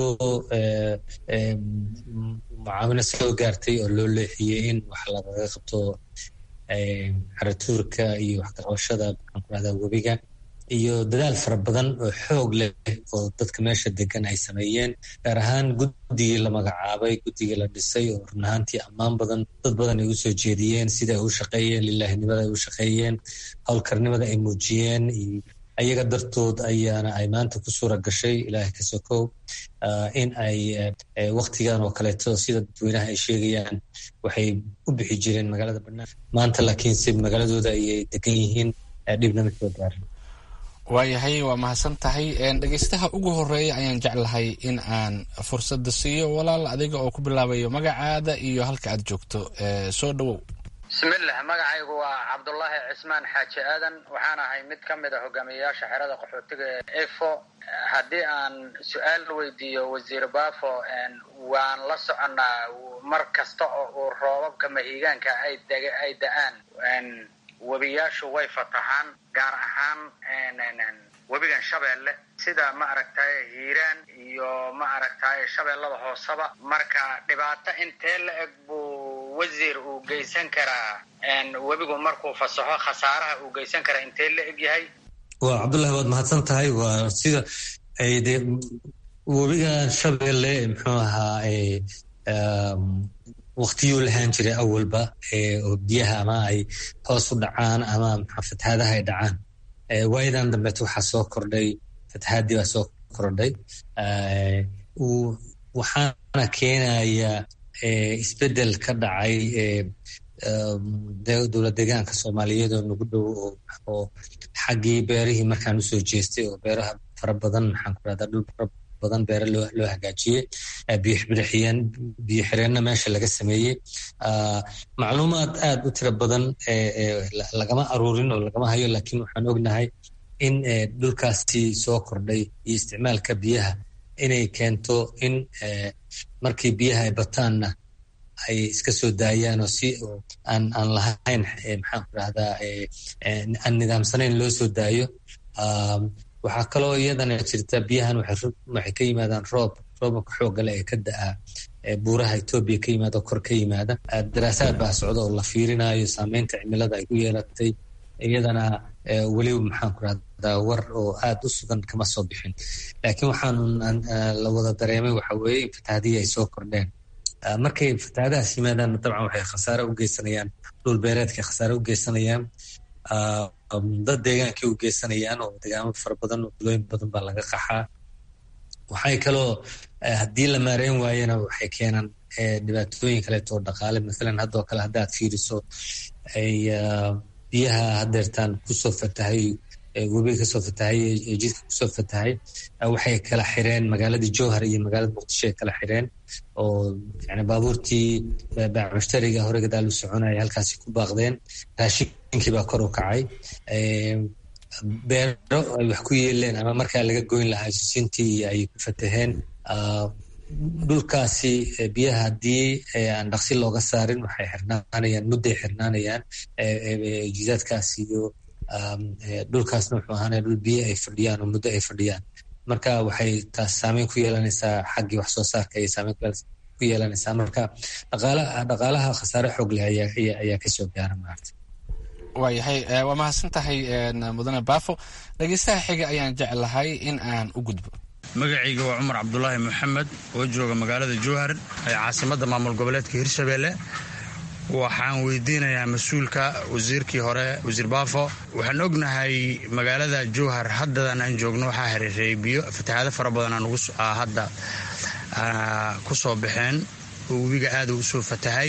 mucaawino soo gaartay oo loo leexiyey in wax lagaga qabto caratuurka iyo waxqabashada maxaan ku rahdaa webiga, iyo dadaal fara badan oo xoog leh oo dadka meesha degan ay sameeyeen. gaar ahaan guddigii la magacaabay, guddigii la dhisay oo run ahaantii ammaan badan dad badan ay u soo jeediyeen sida ay u shaqeeyeen, lilaahinimada ay u shaqeeyeen, howlkarnimada ay muujiyeen. ayaga dartood ayaana ay maanta ku suura gashay ilaahay ka sokow in ay waktigan oo kaleeto sida dadweynaha ay sheegayaan waxay u bixi jireen magaalada banaan, maanta laakiinse magaaladooda ayay degan yihiin, dhibna ma soo gaarin. waayahay, waa mahadsan tahay. dhegeystaha ugu horeeya ayaan jeclahay in aan fursadda siiyo. walaal, adiga oo ku bilaabayo magacaada iyo halka aad joogto, soo dhawow. bismillah, magacaygu waa cabdullaahi cismaan xaaji aadan, waxaan ahay mid ka mid a hogaamiyayaasha xerada qaxootiga ee efo. haddii aan su-aal weydiiyo wasiir baafo, waan la soconnaa mar kasta oo uu roobabka mahiigaanka ay ay da-aan webiyaashu way fatahaan, gaar ahaan webigan shabeelle sida ma aragtaye hiiraan iyo ma aragtaye shabeellada hooseba. marka dhibaato intee la eg buu wasiir uu geysan karaa webigu markuu fasaxo, khasaaraha uu geysan karaa intee la eg yahay? waa cabdullahi, waad mahadsan tahay. waa sida de webigan shabeelle muxuu ahaa waktiyuu lahaan jiray awalba oo biyaha ama ay hoos u dhacaan ama fatahaadaha ay dhacaan. waayadan dambeet waxaa soo kordhay fatahaadii baa soo kordhay, waxaana keenaya isbedel ka dhacay dowlad deegaanka soomaaliyeed oo nagu dhow oo xaggii beerihii markaan usoo jeestay oo beeraha fara badan maxaan ku rahdaa dhul fara badan beere loo loo hagaajiyey, biyoxbidixiyeen biyo xireenna meesha laga sameeyey. macluumaad aad u tiro badan lagama aruurin oo lagama hayo, laakiin waxaan ognahay in dhulkaasi soo kordhay iyo isticmaalka biyaha inay keento in markii biyaha ay bataanna ay iska soo daayaan oo si aan aan lahayn maxaan ku rahdaa aan nidaamsanayn loo soo daayo. waxaa kaloo iyadana jirta biyahan waxay ka yimaadaan roob roobabka xoogale ee ka da-a buuraha Ethiopia ka yimaada, kor ka yimaada. daraasaad baa socda oo la fiirinayo saameynta cimilada ay ku yeelatay, iyadana weliba maxaan ku rahdaa war oo aad u sugan kama soo bixin, laakiin waxaan la wada dareemay waxa weeye in fatahaadihii ay soo kordheen. markay fatahaadahaas yimaadaanna dabcan waxay khasaare u geysanayaan dhul beereedka, khasaare u geysanayaan dad deegaankii u geysanayaan oo deegaamo fara badan oo tulooyin badan baa laga qaxaa. waxay kaloo haddii la maareyn waayana waxay keenaan dhibaatooyin kaleeto oo dhaqaale. maalan haddoo kale haddaad fiiriso ay biyaha hadeertaan kusoo fatahay, webiga kasoo fatahay, jidka kusoo fatahay, waxay kala xireen magaaladii jowhar iyo magaalada muqdisho ay kala xireen oo yani baabuurtii baamushtariga hore gadaal u soconaya halkaasi ku baaqdeen, raashinkii baa kor u kacay, beero ay wax ku yeeleen ama markaa laga goyn lahaa susintii ay ku fataheen. dhulkaasi biyaha haddii aan dhaqsi looga saarin waxay xirnaanayaan mudday xirnaanayaan jidaadkaas iyo dhulkaasna wuxuu ahaanaya dhul biyo ay fadhiyaan oo muddo ay fadhiyaan marka waxay taas saameyn ku yeelanaysaa xaggii wax soo saarka ayay saameyn ku yeelanaysaa marka dhaqaalaha dhaqaalaha khasaare xoog leh ayaa ayaa kasoo gaara maarta waayahay waa mahadsan tahay mudane baafo dhegeystaha xiga ayaan jeclahay in aan u gudbo magacayga waa cumar cabdulaahi maxamed oo jooga magaalada jowhar ee caasimadda maamul goboleedka hirshabeelle waxaan weydiinayaa mas-uulka wasiirkii hore wasiir baafo waxaan ognahay magaalada jowhar haddadan aan joogno waxaa hareereeyay biyo fatahaado fara badan aan hadda ku soo baxeen oo webiga aada u soo fatahay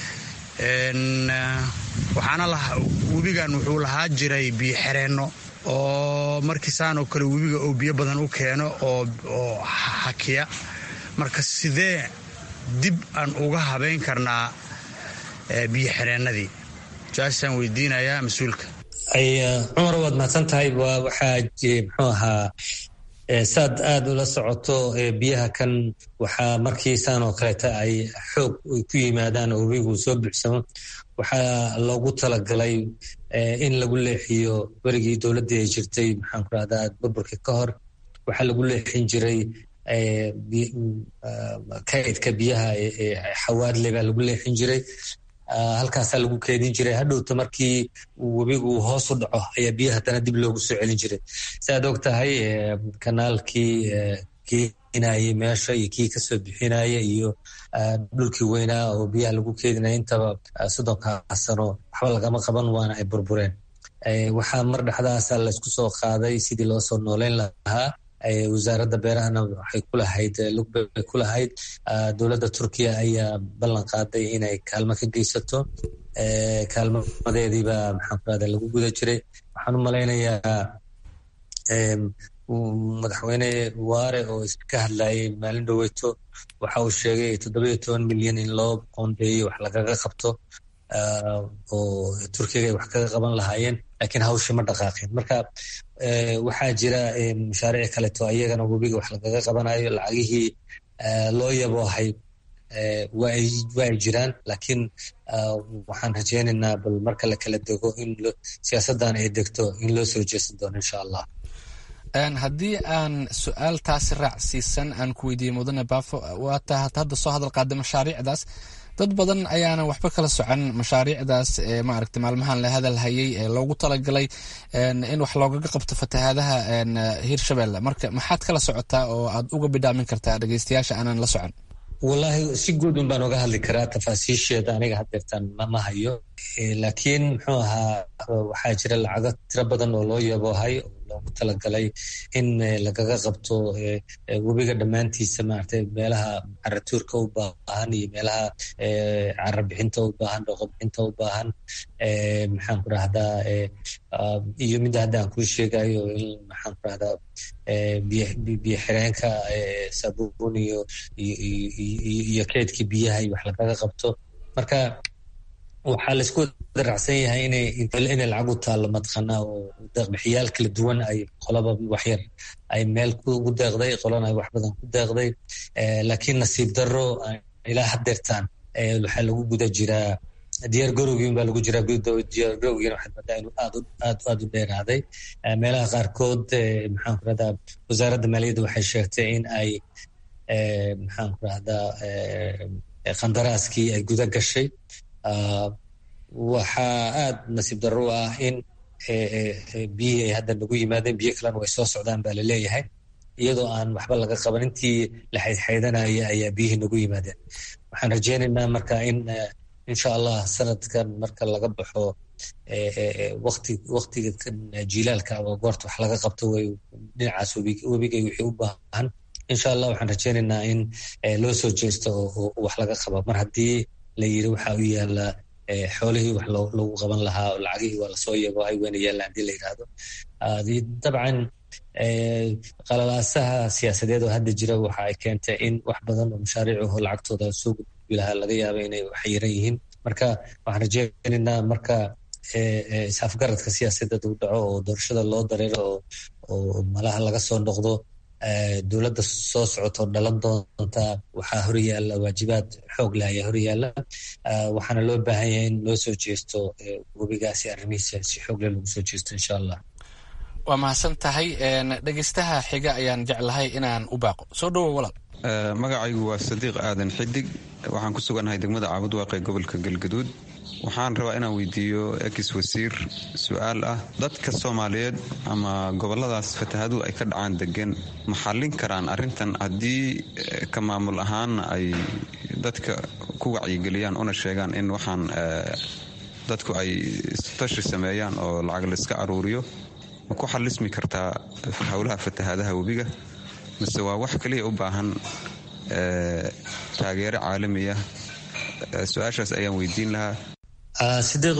waxaana webigan wuxuu lahaa jiray biyo xereenno oo markiisaan oo kale webiga oo biyo badan u keeno oo hakiya marka sidee dib aan uga habeyn karnaa biyo xereennadii jaasaan weydiinayaa mas-uulka cumar waad mahadsan tahay waxaa muxuu ahaa saad aada ula socoto biyaha kan waxaa markiisaan oo kaleeta ay xoog ku yimaadaan oo webigu soo buuxsamo waxaa loogu talagalay in lagu leexiyo werigii dowladdii ay jirtay maxaan ku rahdaa burburkii ka hor waxaa lagu leexin jiray kaydka biyaha xawaadle baa lagu leexin jiray halkaasaa lagu keedin jiray hadhowta markii webigu hoos u dhaco ayaa biyaha haddana dib loogu soo celin jiray si aad og tahay kanaalkii keenayay meesha iyo kii kasoo bixinaya iyo dhulkii weynaa oo biyaha lagu keedinaya intaba soddonka sano waxba lagama qaban waana ay burbureen waxaa mar dhexdaasa laysku soo qaaday sidii loo soo nooleyn lahaa wasaaradda beerahana waxay ku lahayd lugbay ku lahayd dowladda turkiya ayaa ballan qaaday inay kaalmo ka geysato kaalmadeediiba maxaan ku rahda lagu guda jiray waxaan u malaynayaa madaxweyne waare oo ka hadlayay maalin dhoweyto waxa uu sheegay toddoba iyo toban milyan in loo qoondeeyo wax lagaga qabto oo turkiga ay wax kaga qaban lahaayeen laakiin hawshii ma dhaqaaqeen marka waxaa jira mashaariic kaleeto ayagana webiga wax lagaga qabanayo lacagihii loo yaboohay waa ay jiraan laakiin waxaan rajeynaynaa bal marka la kala dego in siyaasaddan ay degto in loo soo jeesan doono insha allah haddii aan su-aal taasi raacsiisan aan ku weydiiyey mudane baafo waata hadda soo hadal qaaday mashaariicdaas dad badan ayaana waxba kala socon mashaariicdaas ee maaragtay maalmahan la hadal hayay ee loogu talagalay in wax loogaga qabto fatahaadaha hirshabeelle marka maxaad kala socotaa oo aad uga bidhaamin kartaa dhegeystayaasha aanan la socon wallaahi si guud un baan uga hadli karaa tafaasiisheeda aniga haddeertaan ma hayo laakiin muxuu ahaa waxaa jira lacago tiro badan oo loo yaboohay oo loogu talagalay in lagaga qabto webiga dhammaantiisa maaragtay meelaha caratuurka u baahan iyo meelaha cara bixinta u baahan dhooqo bixinta u baahan maxaan ku rahdaa iyo midda hadda aan kuu sheegayo in maxaan ku rahdaa biyo xireenka sabuun iyo iyo keydkii biyaha iyo wax lagaga qabto marka waxaa laisku wada raacsan yahay inay inay lacag u taallo madqana oo deeqbixiyaal kala duwan ay qolaba waxyar ay meel kugu deeqday qolana ay wax badan ku deeqday laakiin nasiib darro ilaa haddeertaan waxaa lagu guda jiraa diyaar garowgiin baa lagu jiraa diyaar garowgiina waxaad moodaa inuu aad aad aad u dheeraaday meelaha qaarkood maxaan ku rahdaa wasaaradda maaliyadda waxay sheegtay in ay maxaan ku rahdaa qandaraaskii ay guda gashay waxaa aad nasiib darro u ah in biyihii ay hadda nagu yimaadeen biyo kalena way soo socdaan baa laleeyahay iyadoo aan waxba laga qaban intii la xaydxaydanaya ayaa biyihii nagu yimaadeen waxaan rajeynaynaa marka in insha allah sanadkan marka laga baxo wati waktiga jilaalka oo goorta wax laga qabto way dhinacaas webigay wixii u baahan insha allah waxaan rajeynaynaa in loo soo jeesto oo wax laga qaba mar haddii la yiri waxaa u yaala xoolihii wax lagu qaban lahaa oo lacagihii waa lasoo yabo ay weyna yaallaan hadii la yidhaahdo dabcan qalalaasaha siyaasadeed oo hadda jira waxa ay keentay in wax badan oo mashaariicuhu lacagtooda soo gudbi lahaa laga yaaba inay xayiran yihiin marka waxaan rajeynaynaa marka isafgaradka siyaasadeed uu dhaco oo doorashada loo dareero oo malaha laga soo noqdo dowladda soo socota oo dhalan doonta waxaa horyaala waajibaad xoog leh ayaa horyaala waxaana loo baahan yahay in loo soo jeesto webigaasi arrimihiisa si xoog leh lagu soo jeesto insha allah. waa mahadsan tahay. dhegeystaha xiga ayaan jeclahay inaan u baaqo. soo dhowow walaal. magacaygu waa sadiiq aadan xidig, waxaan ku sugannahay degmada caabudwaaq ee gobolka galgaduud. waxaan rabaa inaan weydiiyo ex wasiir su-aal ah, dadka soomaaliyeed ama goboladaas fatahaadu ay ka dhacaan degan ma xallin karaan arrintan haddii ka maamul ahaan ay dadka ku wacyigeliyaan una sheegaan in waxaan dadku ay tashi sameeyaan oo lacag layska aruuriyo? ma ku xallismi kartaa howlaha fatahaadaha webiga, mise waa wax kaliya u baahan taageero caalamiya? su-aashaas ayaan weydiin lahaa. sidiiqo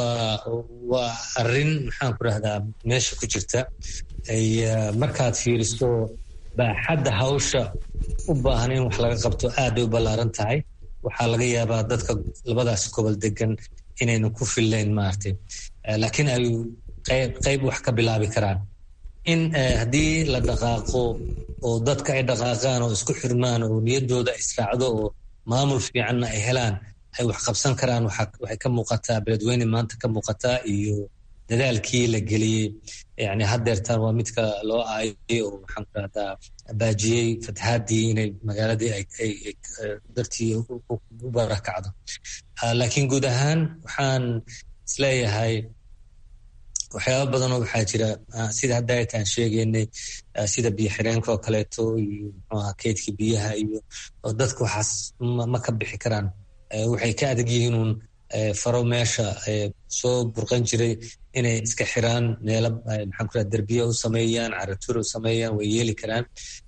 waa arin maxaan ku rahdaa meesha ku jirta. markaad fiiristo baaxadda hawsha u baahan in wax laga qabto aaday u ballaaran tahay. waxaa laga yaabaa dadka labadaas gobol degan inayna ku fillayn maaragtay, laakiin ay qayb qayb wax ka bilaabi karaan. in haddii la dhaqaaqo oo dadka ay dhaqaaqaan oo isku xirmaan oo niyaddooda israacdo oo maamul fiicanna ay helaan, ay wax qabsan karaan. waxay ka muuqataa beledweyne maanta ka muuqataa iyo dadaalkii la geliyey. yani haddeertaan waa midka loo aayay oo waxaan ku rahdaa baajiyey fatahaadii inay magaaladii ay dartii u barakacdo. laakiin guud ahaan waxaan isleeyahay waxyaaba badanoo waxaa jira sida hadda aytaan sheegaynay, sida biyo xireenka oo kaleeto iyo mxuaha keydkii biyaha iyo oo dadka waxaas ma ka bixi karaan. waxay ka adag yihiin uun faro meesha soo burqan jiray inay iska xiraan meelo maxaan ku raha derbiya u sameeyaan, caratuur u sameeyaan, way yeeli karaan.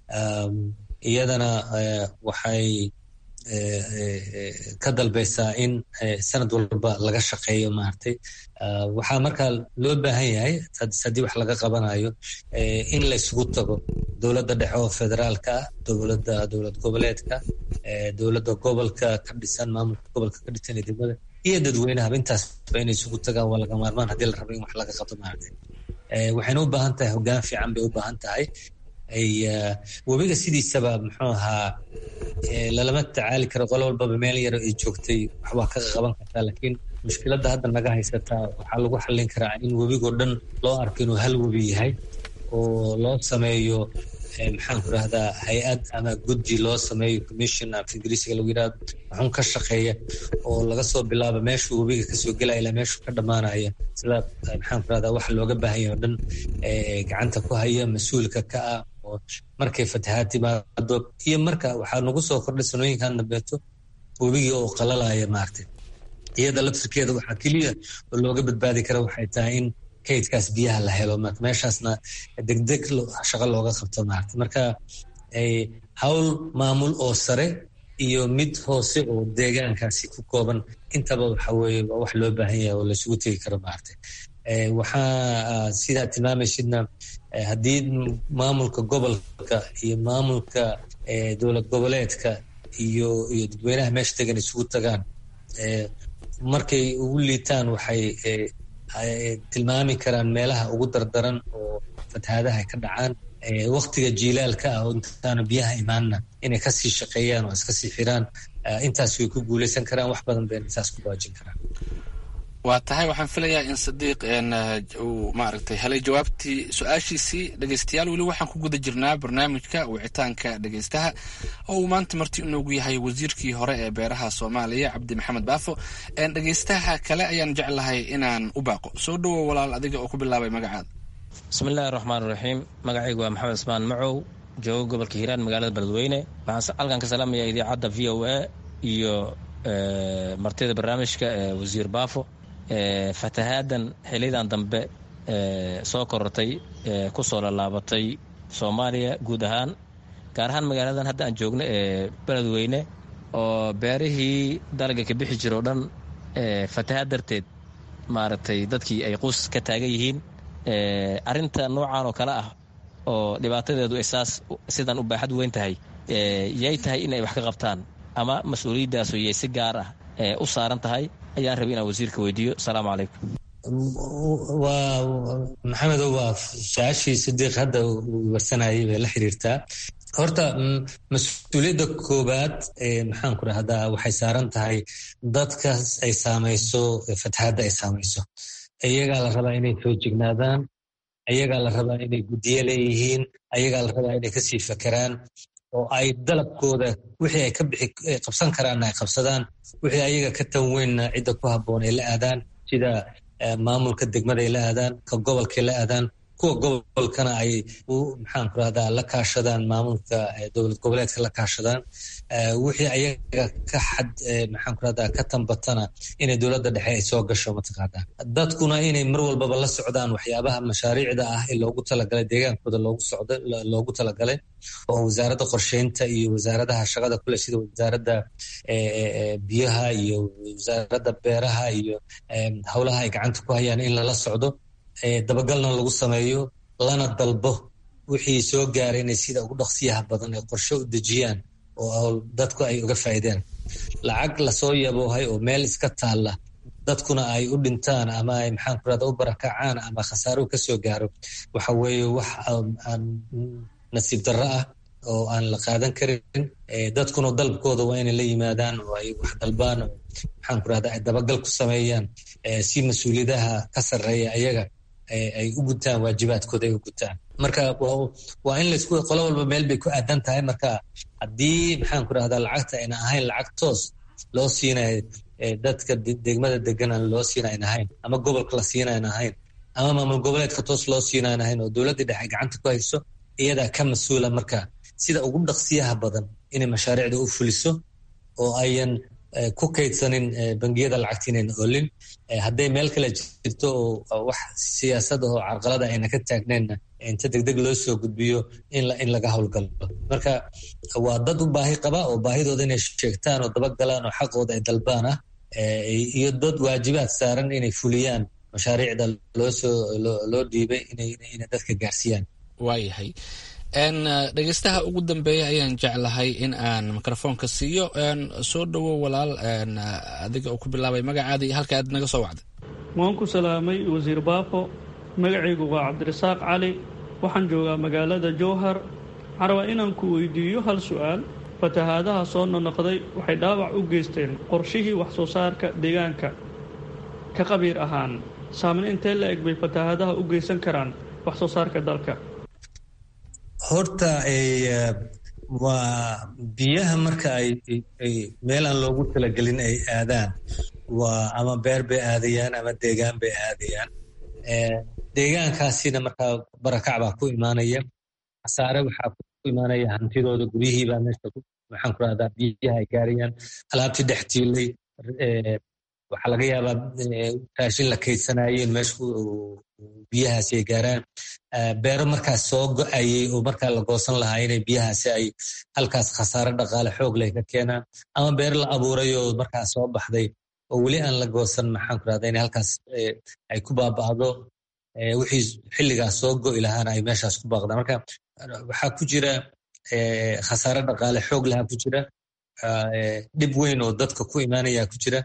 iyadana waxay ka dalbaysaa in sanad walba laga shaqeeyo maaragtay. waxaa markaa loo baahan yahay haddii wax laga qabanayo in la isugu tago dowladda dhexe oo federaalka ah, dowladda dowlad goboleedka, dowladda gobolka ka dhisan, maamulka gobolka ka dhisan ee degmada iyo dadweynahaba. intaasba inay isugu tagaan waa laga maarmaan haddii la rabo in wax laga qabto maaragtay. waxayna u baahan tahay hoggaan fiican bay u baahan tahay. webiga sidiisaba muxuu ahaa lalama tacaali karo. qolo walbaba meel yaro ay joogtay waxbaa ka qaban kartaa, laakiin mushkiladda hadda naga haysataa waxaa lagu xallin karaa in webigoo dhan loo arko inuu hal webi yahay oo loo sameeyo maxaan ku rahdaa hay-ad ama guddi loo sameeyo commission af ingiriisiga lagu yidhahdo waxun ka shaqeeya oo laga soo bilaabo meeshuu webiga kasoo gelaya ilaa meeshuu ka dhammaanaya, sida maxaan ku rahdaa waxa looga baahan yahay o dhan gacanta ku haya, mas-uulka ka ah oo markay fatahaad timaado iyo marka waxaa nagu soo kordhay sanooyinkan dambeeto webigii oo qalalaya maaragtay. iyada laftirkeeda waxaa keliya oo looga badbaadi kara waxay tahay in kaydkaas biyaha la helo marka meeshaasna degdeg shaqo looga qabto maaragta. marka hawl maamul oo sare iyo mid hoose oo deegaankaasi ku kooban intaba waxa weeye waa wax loo baahan yahay oo laisugu tegi karo maaragta. waxaa sidaa tilmaamaysidna haddii maamulka gobolka iyo maamulka dowlad goboleedka iyo iyo dadweynaha meesha tegan isugu tagaan, markay ugu liitaan waxay tilmaami karaan meelaha ugu dardaran oo fatahaadaha ka dhacaan. waktiga jiilaalka ah oo intaana biyaha imaanna inay kasii shaqeeyaan oo iska sii xiraan. intaas way ku guuleysan karaan, wax badan bayna intaas ku waajin karaan. waa tahay waxaan filayaa in sadiiq uu maaragtay helay jawaabtii su-aashiisii. dhegeystayaal weli waxaan ku guda jirnaa barnaamijka wicitaanka dhegeystaha oo uu maanta marti inoogu yahay wasiirkii hore ee beeraha soomaaliya cabdi maxamed baafo. dhegeystaha kale ayaan jeclahay inaan u baaqo. soo dhowow walaal, adiga oo ku bilaabay magacaada. bismillahi raxmaan raxiim. magacaygu waa maxamed ismaan macow, joogo gobolka hiiraan magaalada beledweyne. waxaan halkan ka salaamaya idaacadda v o a iyo martida barnaamijka wasiir baafo. fatahaadan xiliyadan dambe soo korortay kusoo laalaabatay soomaaliya guud ahaan, gaar ahaan magaaladan hadda aan joogno ee beledweyne oo beerihii dalaga ka bixi jiro o dhan fatahaad darteed maaragtay dadkii ay quus ka taagan yihiin. arinta noocan oo kale ah oo dhibaatadeedu isaas sidan u baaxad weyn tahay, yay tahay inay wax ka qabtaan ama mas-uuliyadaasu yay si gaar ah u saaran tahay ayaan rabay inaan wasiirka weydiiyo. asalaamu calaykum. waa maxamedow waa su-aashii sidiiq hadda uu warsanayay bay la xiriirtaa. horta mas-uuliyadda koowaad maxaan ku rahdaa waxay saaran tahay dadkaas ay saamayso fatahaadda ay saamayso. iyagaa la rabaa inay feejignaadaan, ayagaa la rabaa inay guddiye leeyihiin, ayagaa la rabaa inay kasii fakeraan oo ay dalabkooda wixii ay ka bixi qabsan karaanna ay qabsadaan, wixii ayaga ka tan weynna cidda ku habboon ay la aadaan, sida maamulka degmada ay la aadaan, ka gobolkay la aadaan, kuwa gobolkana ay maxaan ku rahdaa la kaashadaan, maamulka dowlad goboleedka la kaashadaan. wixii ayaga ka xad maxaan ku rahdaa ka tambatana inay dowladda dhexe ay soo gasho mataqaanaa. dadkuna inay mar walbaba la socdaan waxyaabaha mashaariicda ah ee loogu talagalay deegaankooda loogu socdo loogu talagalay oo wasaaradda qorsheynta iyo wasaaradaha shaqada kule sida wasaaradda biyaha iyo wasaaradda beeraha iyo howlaha ay gacanta ku hayaan in lala socdo, dabagalna lagu sameeyo, lana dalbo wixii soo gaaray inay sida ugu dhaqsiyaha badan ee qorshe u dejiyaan oo dadku ay uga faa'iideen. lacag lasoo yaboohay oo meel iska taalla dadkuna ay u dhintaan ama ay maxaan ku rahdaa u barakacaan ama khasaaro ka soo gaaro, waxa weeye wax aan nasiib darro ah oo aan la qaadan karin. dadkuna dalabkooda waa inay la yimaadaan oo ay wax dalbaan oo maxaan ku rahdaa ay dabagal ku sameeyaan si mas-uuliyadaha ka sarreeya ayaga ay u gutaan waajibaadkooda ay u gutaan. marka waa in laisku qolo walba meel bay ku aadan tahay. marka haddii maxaan ku rahdaa lacagta ayna ahayn lacag toos loo siinayo dadka degmada degan aan loo siinayn ahayn, ama gobolka la siinayn ahayn, ama maamul goboleedka toos loo siinayn ahayn oo dowladda dhexe gacanta ku hayso, iyadaa ka mas-uula marka sida ugu dhaqsiyaha badan inay mashaariicda u fuliso oo ayan ku kaydsanin bangiyada lacagta inayna olin. hadday meel kale jirto oo wax siyaasad oo carqalada ayna ka taagneenna inta degdeg loo soo gudbiyo in laga howlgalo. marka waa dad u baahi qaba oo baahidooda inay sheegtaan oo dabagalaan oo xaqooda ay dalbaan ah, iyo dad waajibaad saaran inay fuliyaan mashaariicda loosoo loo dhiibay inay dadka gaarsiiyaan. waayahay dhegeystaha ugu dambeeya ayaan jeclahay in aan mikrofoonka siiyo. soo dhowow walaal, adiga uu ku bilaabay magacaada iyo halka aad naga soo wacday. waan ku salaamay wasiir baafo. magacaygu waa cabdirasaaq cali, waxaan joogaa magaalada jowhar. waxaan rabaa inaan ku weydiiyo hal su-aal. fatahaadaha soo nonoqday waxay dhaawac u geysteen qorshihii wax soo saarka deegaanka. ka qabiir ahaan saameyn intee la eg bay fatahaadaha u geysan karaan wax soo saarka dalka? horta waa biyaha marka ay meel aan loogu talagelin ay aadaan, waa ama beer bay aadayaan ama deegaan bay aadayaan. deegaankaasina markaa barakac baa ku imaanaya, khasaare waxaa ku imaanaya hantidooda, guryihiibaa meesha maxaan ku rahdaa biyaha ay gaarayaan, alaabtii dhex tiilay, waxaa laga yaabaa raashin la kaydsanayay in meesha biyahaasi ay gaaraan. beero markaas soo go-ayay oo markaa la goosan lahaa inay biyahaasi ay halkaas khasaare dhaqaale xoog leh ka keenaan, ama beero la abuuray oo markaas soo baxday oo weli aan la goosan maxaan ku rahdaa inay halkaas ay ku baaba'do, wixii xilligaas soo go'i lahaana ay meeshaas ku baaqdaan. marka waxaa ku jira khasaare dhaqaale xoog lahaa ku jira, dhib weyn oo dadka ku imaanaya ku jira.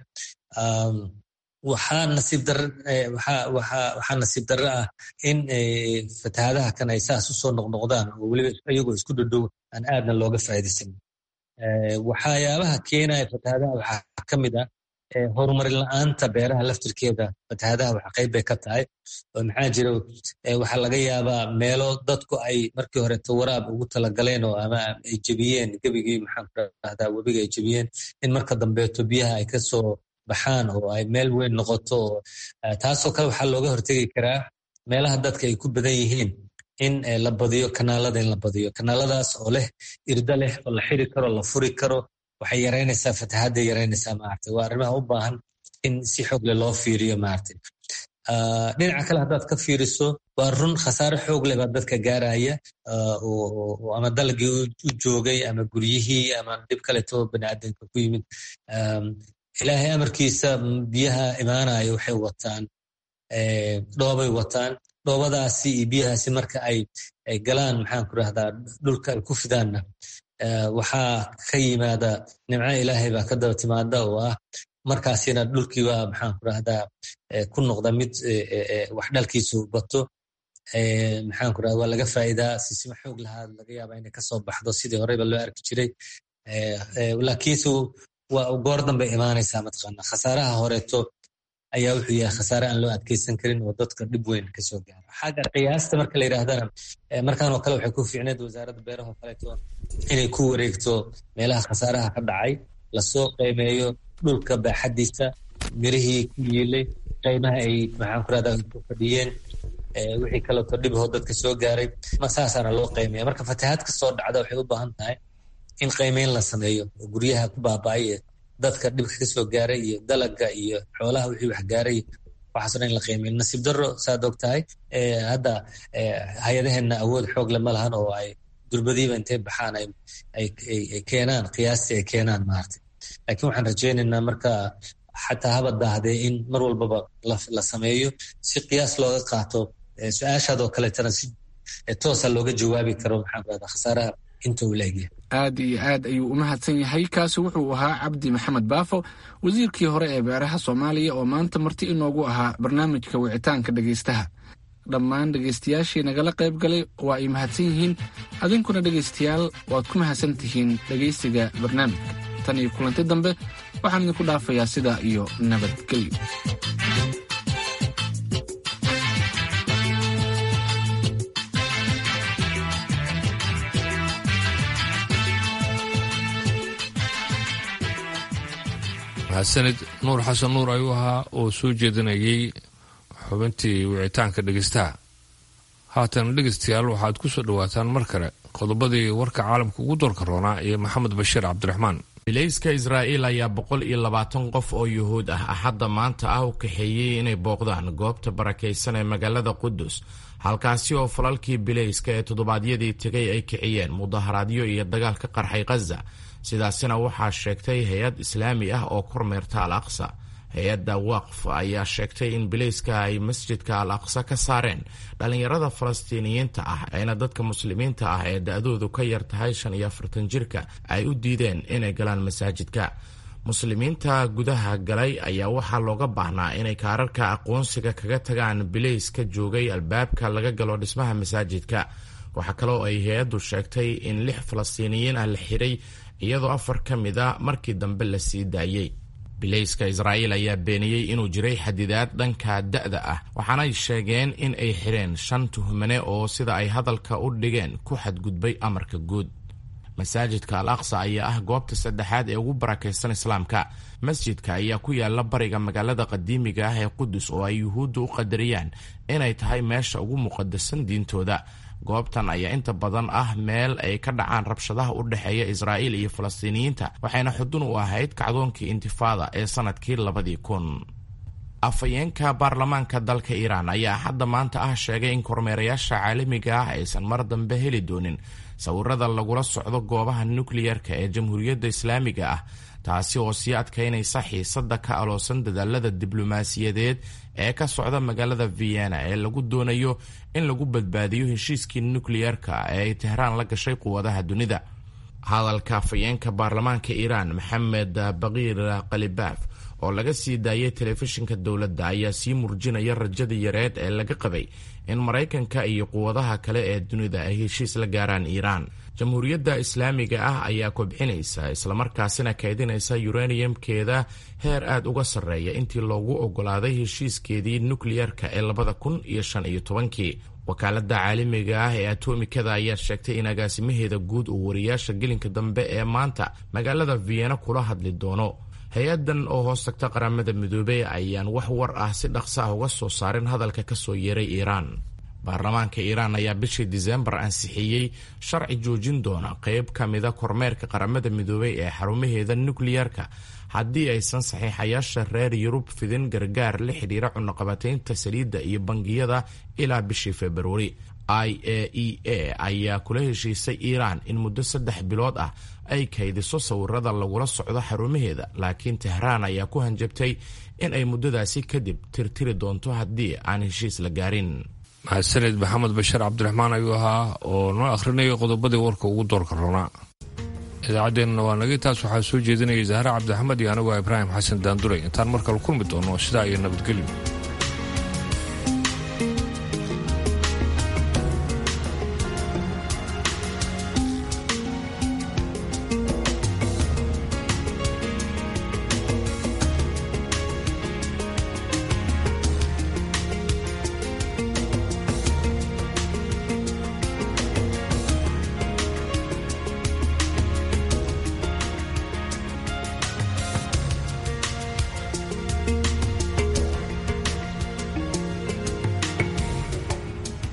waxaa nasiib dar waxaa nasiib darro ah in fatahaadaha kan ay saas u soo noqnoqdaan oo weliba iyagoo isku dhodhow aan aadna looga faa'iidaysan. waxyaabaha keenaya fatahaadaha waxaa ka mid ah horumarin la-aanta beeraha laftirkeeda. fatahaadaha wax qayb bay ka tahay oo maxaa jira waxaa laga yaabaa meelo dadku ay markii horeto waraab ugu talagaleen oo ama ay jebiyeen gebigii maxaan ku rahdaa webiga ay jebiyeen, in marka dambeeto biyaha ay kasoo baxaan oo ay meel weyn noqoto. taasoo kale waxaa looga hortegi karaa meelaha dadka ay ku badan yihiin in la badiyo kanaalada, in la badiyo kanaaladaas oo leh irda leh oo la xiri karo, la furi karo. waxay yaraynaysaa fatahaadday yaraynaysaa maaragtay. waa arrimaha u baahan in si xoog leh loo fiiriyo maaragtay. dhinaca kale haddaad ka fiiriso, waa run khasaare xoog leh baa dadka gaaraya, ama dalagii u joogay ama guryihii ama dhib kaleto baniaadanka ku yimid. ilaahay amarkiisa biyaha imaanaya waxay wataan dhoobay wataan. dhoobadaasi iyo biyahaasi marka ay galaan maxaan ku rahdaa dhulka ay ku fidaanna waxaa ka yimaada nimco ilaahay baa ka daba timaada oo ah markaasina dhulkiiba maxaan ku rahdaa ku noqda mid wax dhalkiisu bato maxaan ku rahda waa laga faa'iidaa sisima xoog lahaa laga yaabaa inay kasoo baxdo sidii horeyba loo arki jiray laakiinse waa goor dambe imaanaysaa mataqaana khasaaraha horeeto ayaa wuxuu yahay khasaare aan loo adkeysan karin oo dadka dhib weyn kasoo gaaro xagga qiyaasta marka la yidhaahdana markaan oo kale waxay ku fiicneed wasaaradda beeraha oo kaleeto inay ku wareegto meelaha khasaaraha ka dhacay lasoo qiimeeyo dhulka baaxadiisa mirihii ku yiilay qiimaha ay maxaan ku rahdaa ku fadhiyeen wixii kaleeto dhibahoo dadka soo gaaray ma saasaana loo qiimeeya marka fatahaad kasoo dhacda waxay u baahan tahay in qiimeyn la sameeyo oo guryaha ku baaba'ay dadka dhibka kasoo gaaray iyo dalaga iyo xoolaha wixii wax gaaray waxaasoo dhan in la qiimeeyo nasiib darro saad og tahay hadda hay-adaheenna awood xoog le ma lahan oo ay durbadiiba intay baxaan ay keenaan qiyaastii ay keenaan maaragtay laakiin waxaan rajaynaynaa marka xataa haba daahdee in mar walbaba la sameeyo si qiyaas looga qaato su-aashaadoo kaleetana si toosa looga jawaabi karo maxaan ku rahdaa khasaaraha inta uu leegyahay aad iyo aad ayuu u mahadsan yahay kaasi wuxuu ahaa cabdi maxamed baafo wasiirkii hore ee beeraha soomaaliya oo maanta marti inoogu ahaa barnaamijka wicitaanka dhegaystaha dhammaan dhegaystayaashii nagala qayb galay waa ay mahadsan yihiin adinkuna dhegaystayaal waad ku mahadsan tihiin dhegaysiga barnaamijka tan iyo kulanti dambe waxaan idinku dhaafayaa sidaa iyo nabadgelyo mahadsanid nuur xasan nuur ayuu ahaa oo soo jeedinayay xubintii wicitaanka dhegaystaha haatan dhegaystayaal waxaad ku soo dhowaataan mar kale qodobadii warka caalamka ugu doorka roonaa iyo maxamed bashiir cabdiraxmaan milayska israa'iil ayaa boqol iyo labaatan qof oo yuhuud ah axadda maanta ah u kaxeeyey inay booqdaan goobta barakaysan ee magaalada qudus halkaasi oo falalkii bilayska ee toddobaadyadii tegay ay kiciyeen mudaharaadyo iyo dagaal ka qarxay khaza sidaasina waxaa sheegtay hay-ad islaami ah oo kormeerta al aqsa hay-adda waqf ayaa sheegtay in bilayska ay masjidka al aqsa ka saareen dhallinyarada falastiiniyiinta ah eena dadka muslimiinta ah ee da-doodu ka yar tahay shan iyo afartan jirka ay u diideen inay galaan masaajidka muslimiinta gudaha galay ayaa waxaa looga baahnaa inay kaararka aqoonsiga kaga tagaan bilayska joogay albaabka laga galo dhismaha masaajidka waxaa kaloo ay hay-addu sheegtay in lix falastiiniyiin ah la xiray iyadoo afar ka mid a markii dambe la sii daayey bilayska israa'iil ayaa beeniyey inuu jiray xadidaad dhanka da'da ah waxaanay sheegeen in ay xireen shan tuhmane oo sida ay hadalka u dhigeen ku xadgudbay amarka guud masaajidka al aqsa ayaa ah goobta saddexaad ee ugu barakaysan islaamka masjidka ayaa ku yaala bariga magaalada qadiimiga ah ee qudus oo ay yuhuuddu u qadariyaan inay tahay meesha ugu muqadasan diintooda goobtan ayaa inta badan ah meel ay ka dhacaan rabshadaha u dhexeeya israa'iil iyo falastiiniyiinta waxayna xudun u ahayd kacdoonkii intifaada ee sanadkii labadii kun afhayeenka baarlamaanka dalka iiraan ayaa hadda maanta ah sheegay in kormeerayaasha caalamiga ah aysan mar dambe heli doonin sawirada lagula socdo goobaha nukliyerka ee jamhuuriyadda islaamiga ah taasi oo sii adkaynaysa xiisadda ka aloosan dadaalada diblomaasiyadeed ee ka socda magaalada vienna ee lagu doonayo in lagu badbaadiyo heshiiskii nukliyerka ee ay tehraan la gashay quwadaha dunida hadalka afhayeenka baarlamaanka iiraan maxamed baqiir khalibaaf oo laga sii daayay telefishinka dowladda ayaa sii murjinaya rajada yareed ee laga qabay in maraykanka iyo quwadaha kale ee dunida ay heshiis la gaaraan iiraan jamhuuriyadda islaamiga ah ayaa kobcinaysa islamarkaasina kaydinaysa yuraniyamkeeda heer aad uga sarreeya intii loogu ogolaaday heshiiskeedii nukliyerka ee labada kun iyo shan iyo tobankii wakaaladda caalamiga ah ee atomikada ayaa sheegtay in agaasimaheeda guud uu wariyaasha gelinka dambe ee maanta magaalada vienna kula hadli doono hay-adan oo hoos tagta qaramada midoobey ayaan wax war ah si dhaqsa ah uga soo saarin hadalka ka soo yeeray iiraan baarlamaanka iiraan ayaa bishii diseembar ansixiyey sharci joojin doona qayb ka mida kormeerka qaramada midoobey ee xarumaheeda nukliyerka haddii aysan saxiixayaasha reer yurub fidin gargaar la xidhiira cunaqabataynta saliidda iyo bangiyada ilaa bishii februari i a e a ayaa kula heshiisay iiraan in muddo saddex bilood ah ay kaydiso sawirada lagula socdo xarumaheeda laakiin tehraan ayaa ku hanjabtay in ay muddadaasi kadib tirtiri doonto haddii aan heshiis la gaarin mahadsanid maxamed bashiir cabdiraxmaan ayuu ahaa oo noo akhrinayo qodobadii warka ugu doorka roonaa idaacaddeenna waa naga taas waxaa soo jeedinayay zahra cabdixamed iyo anigu ibraahim xasan daanduray intaan mar kale kulmi doono sidaa iyo nabadgelyo.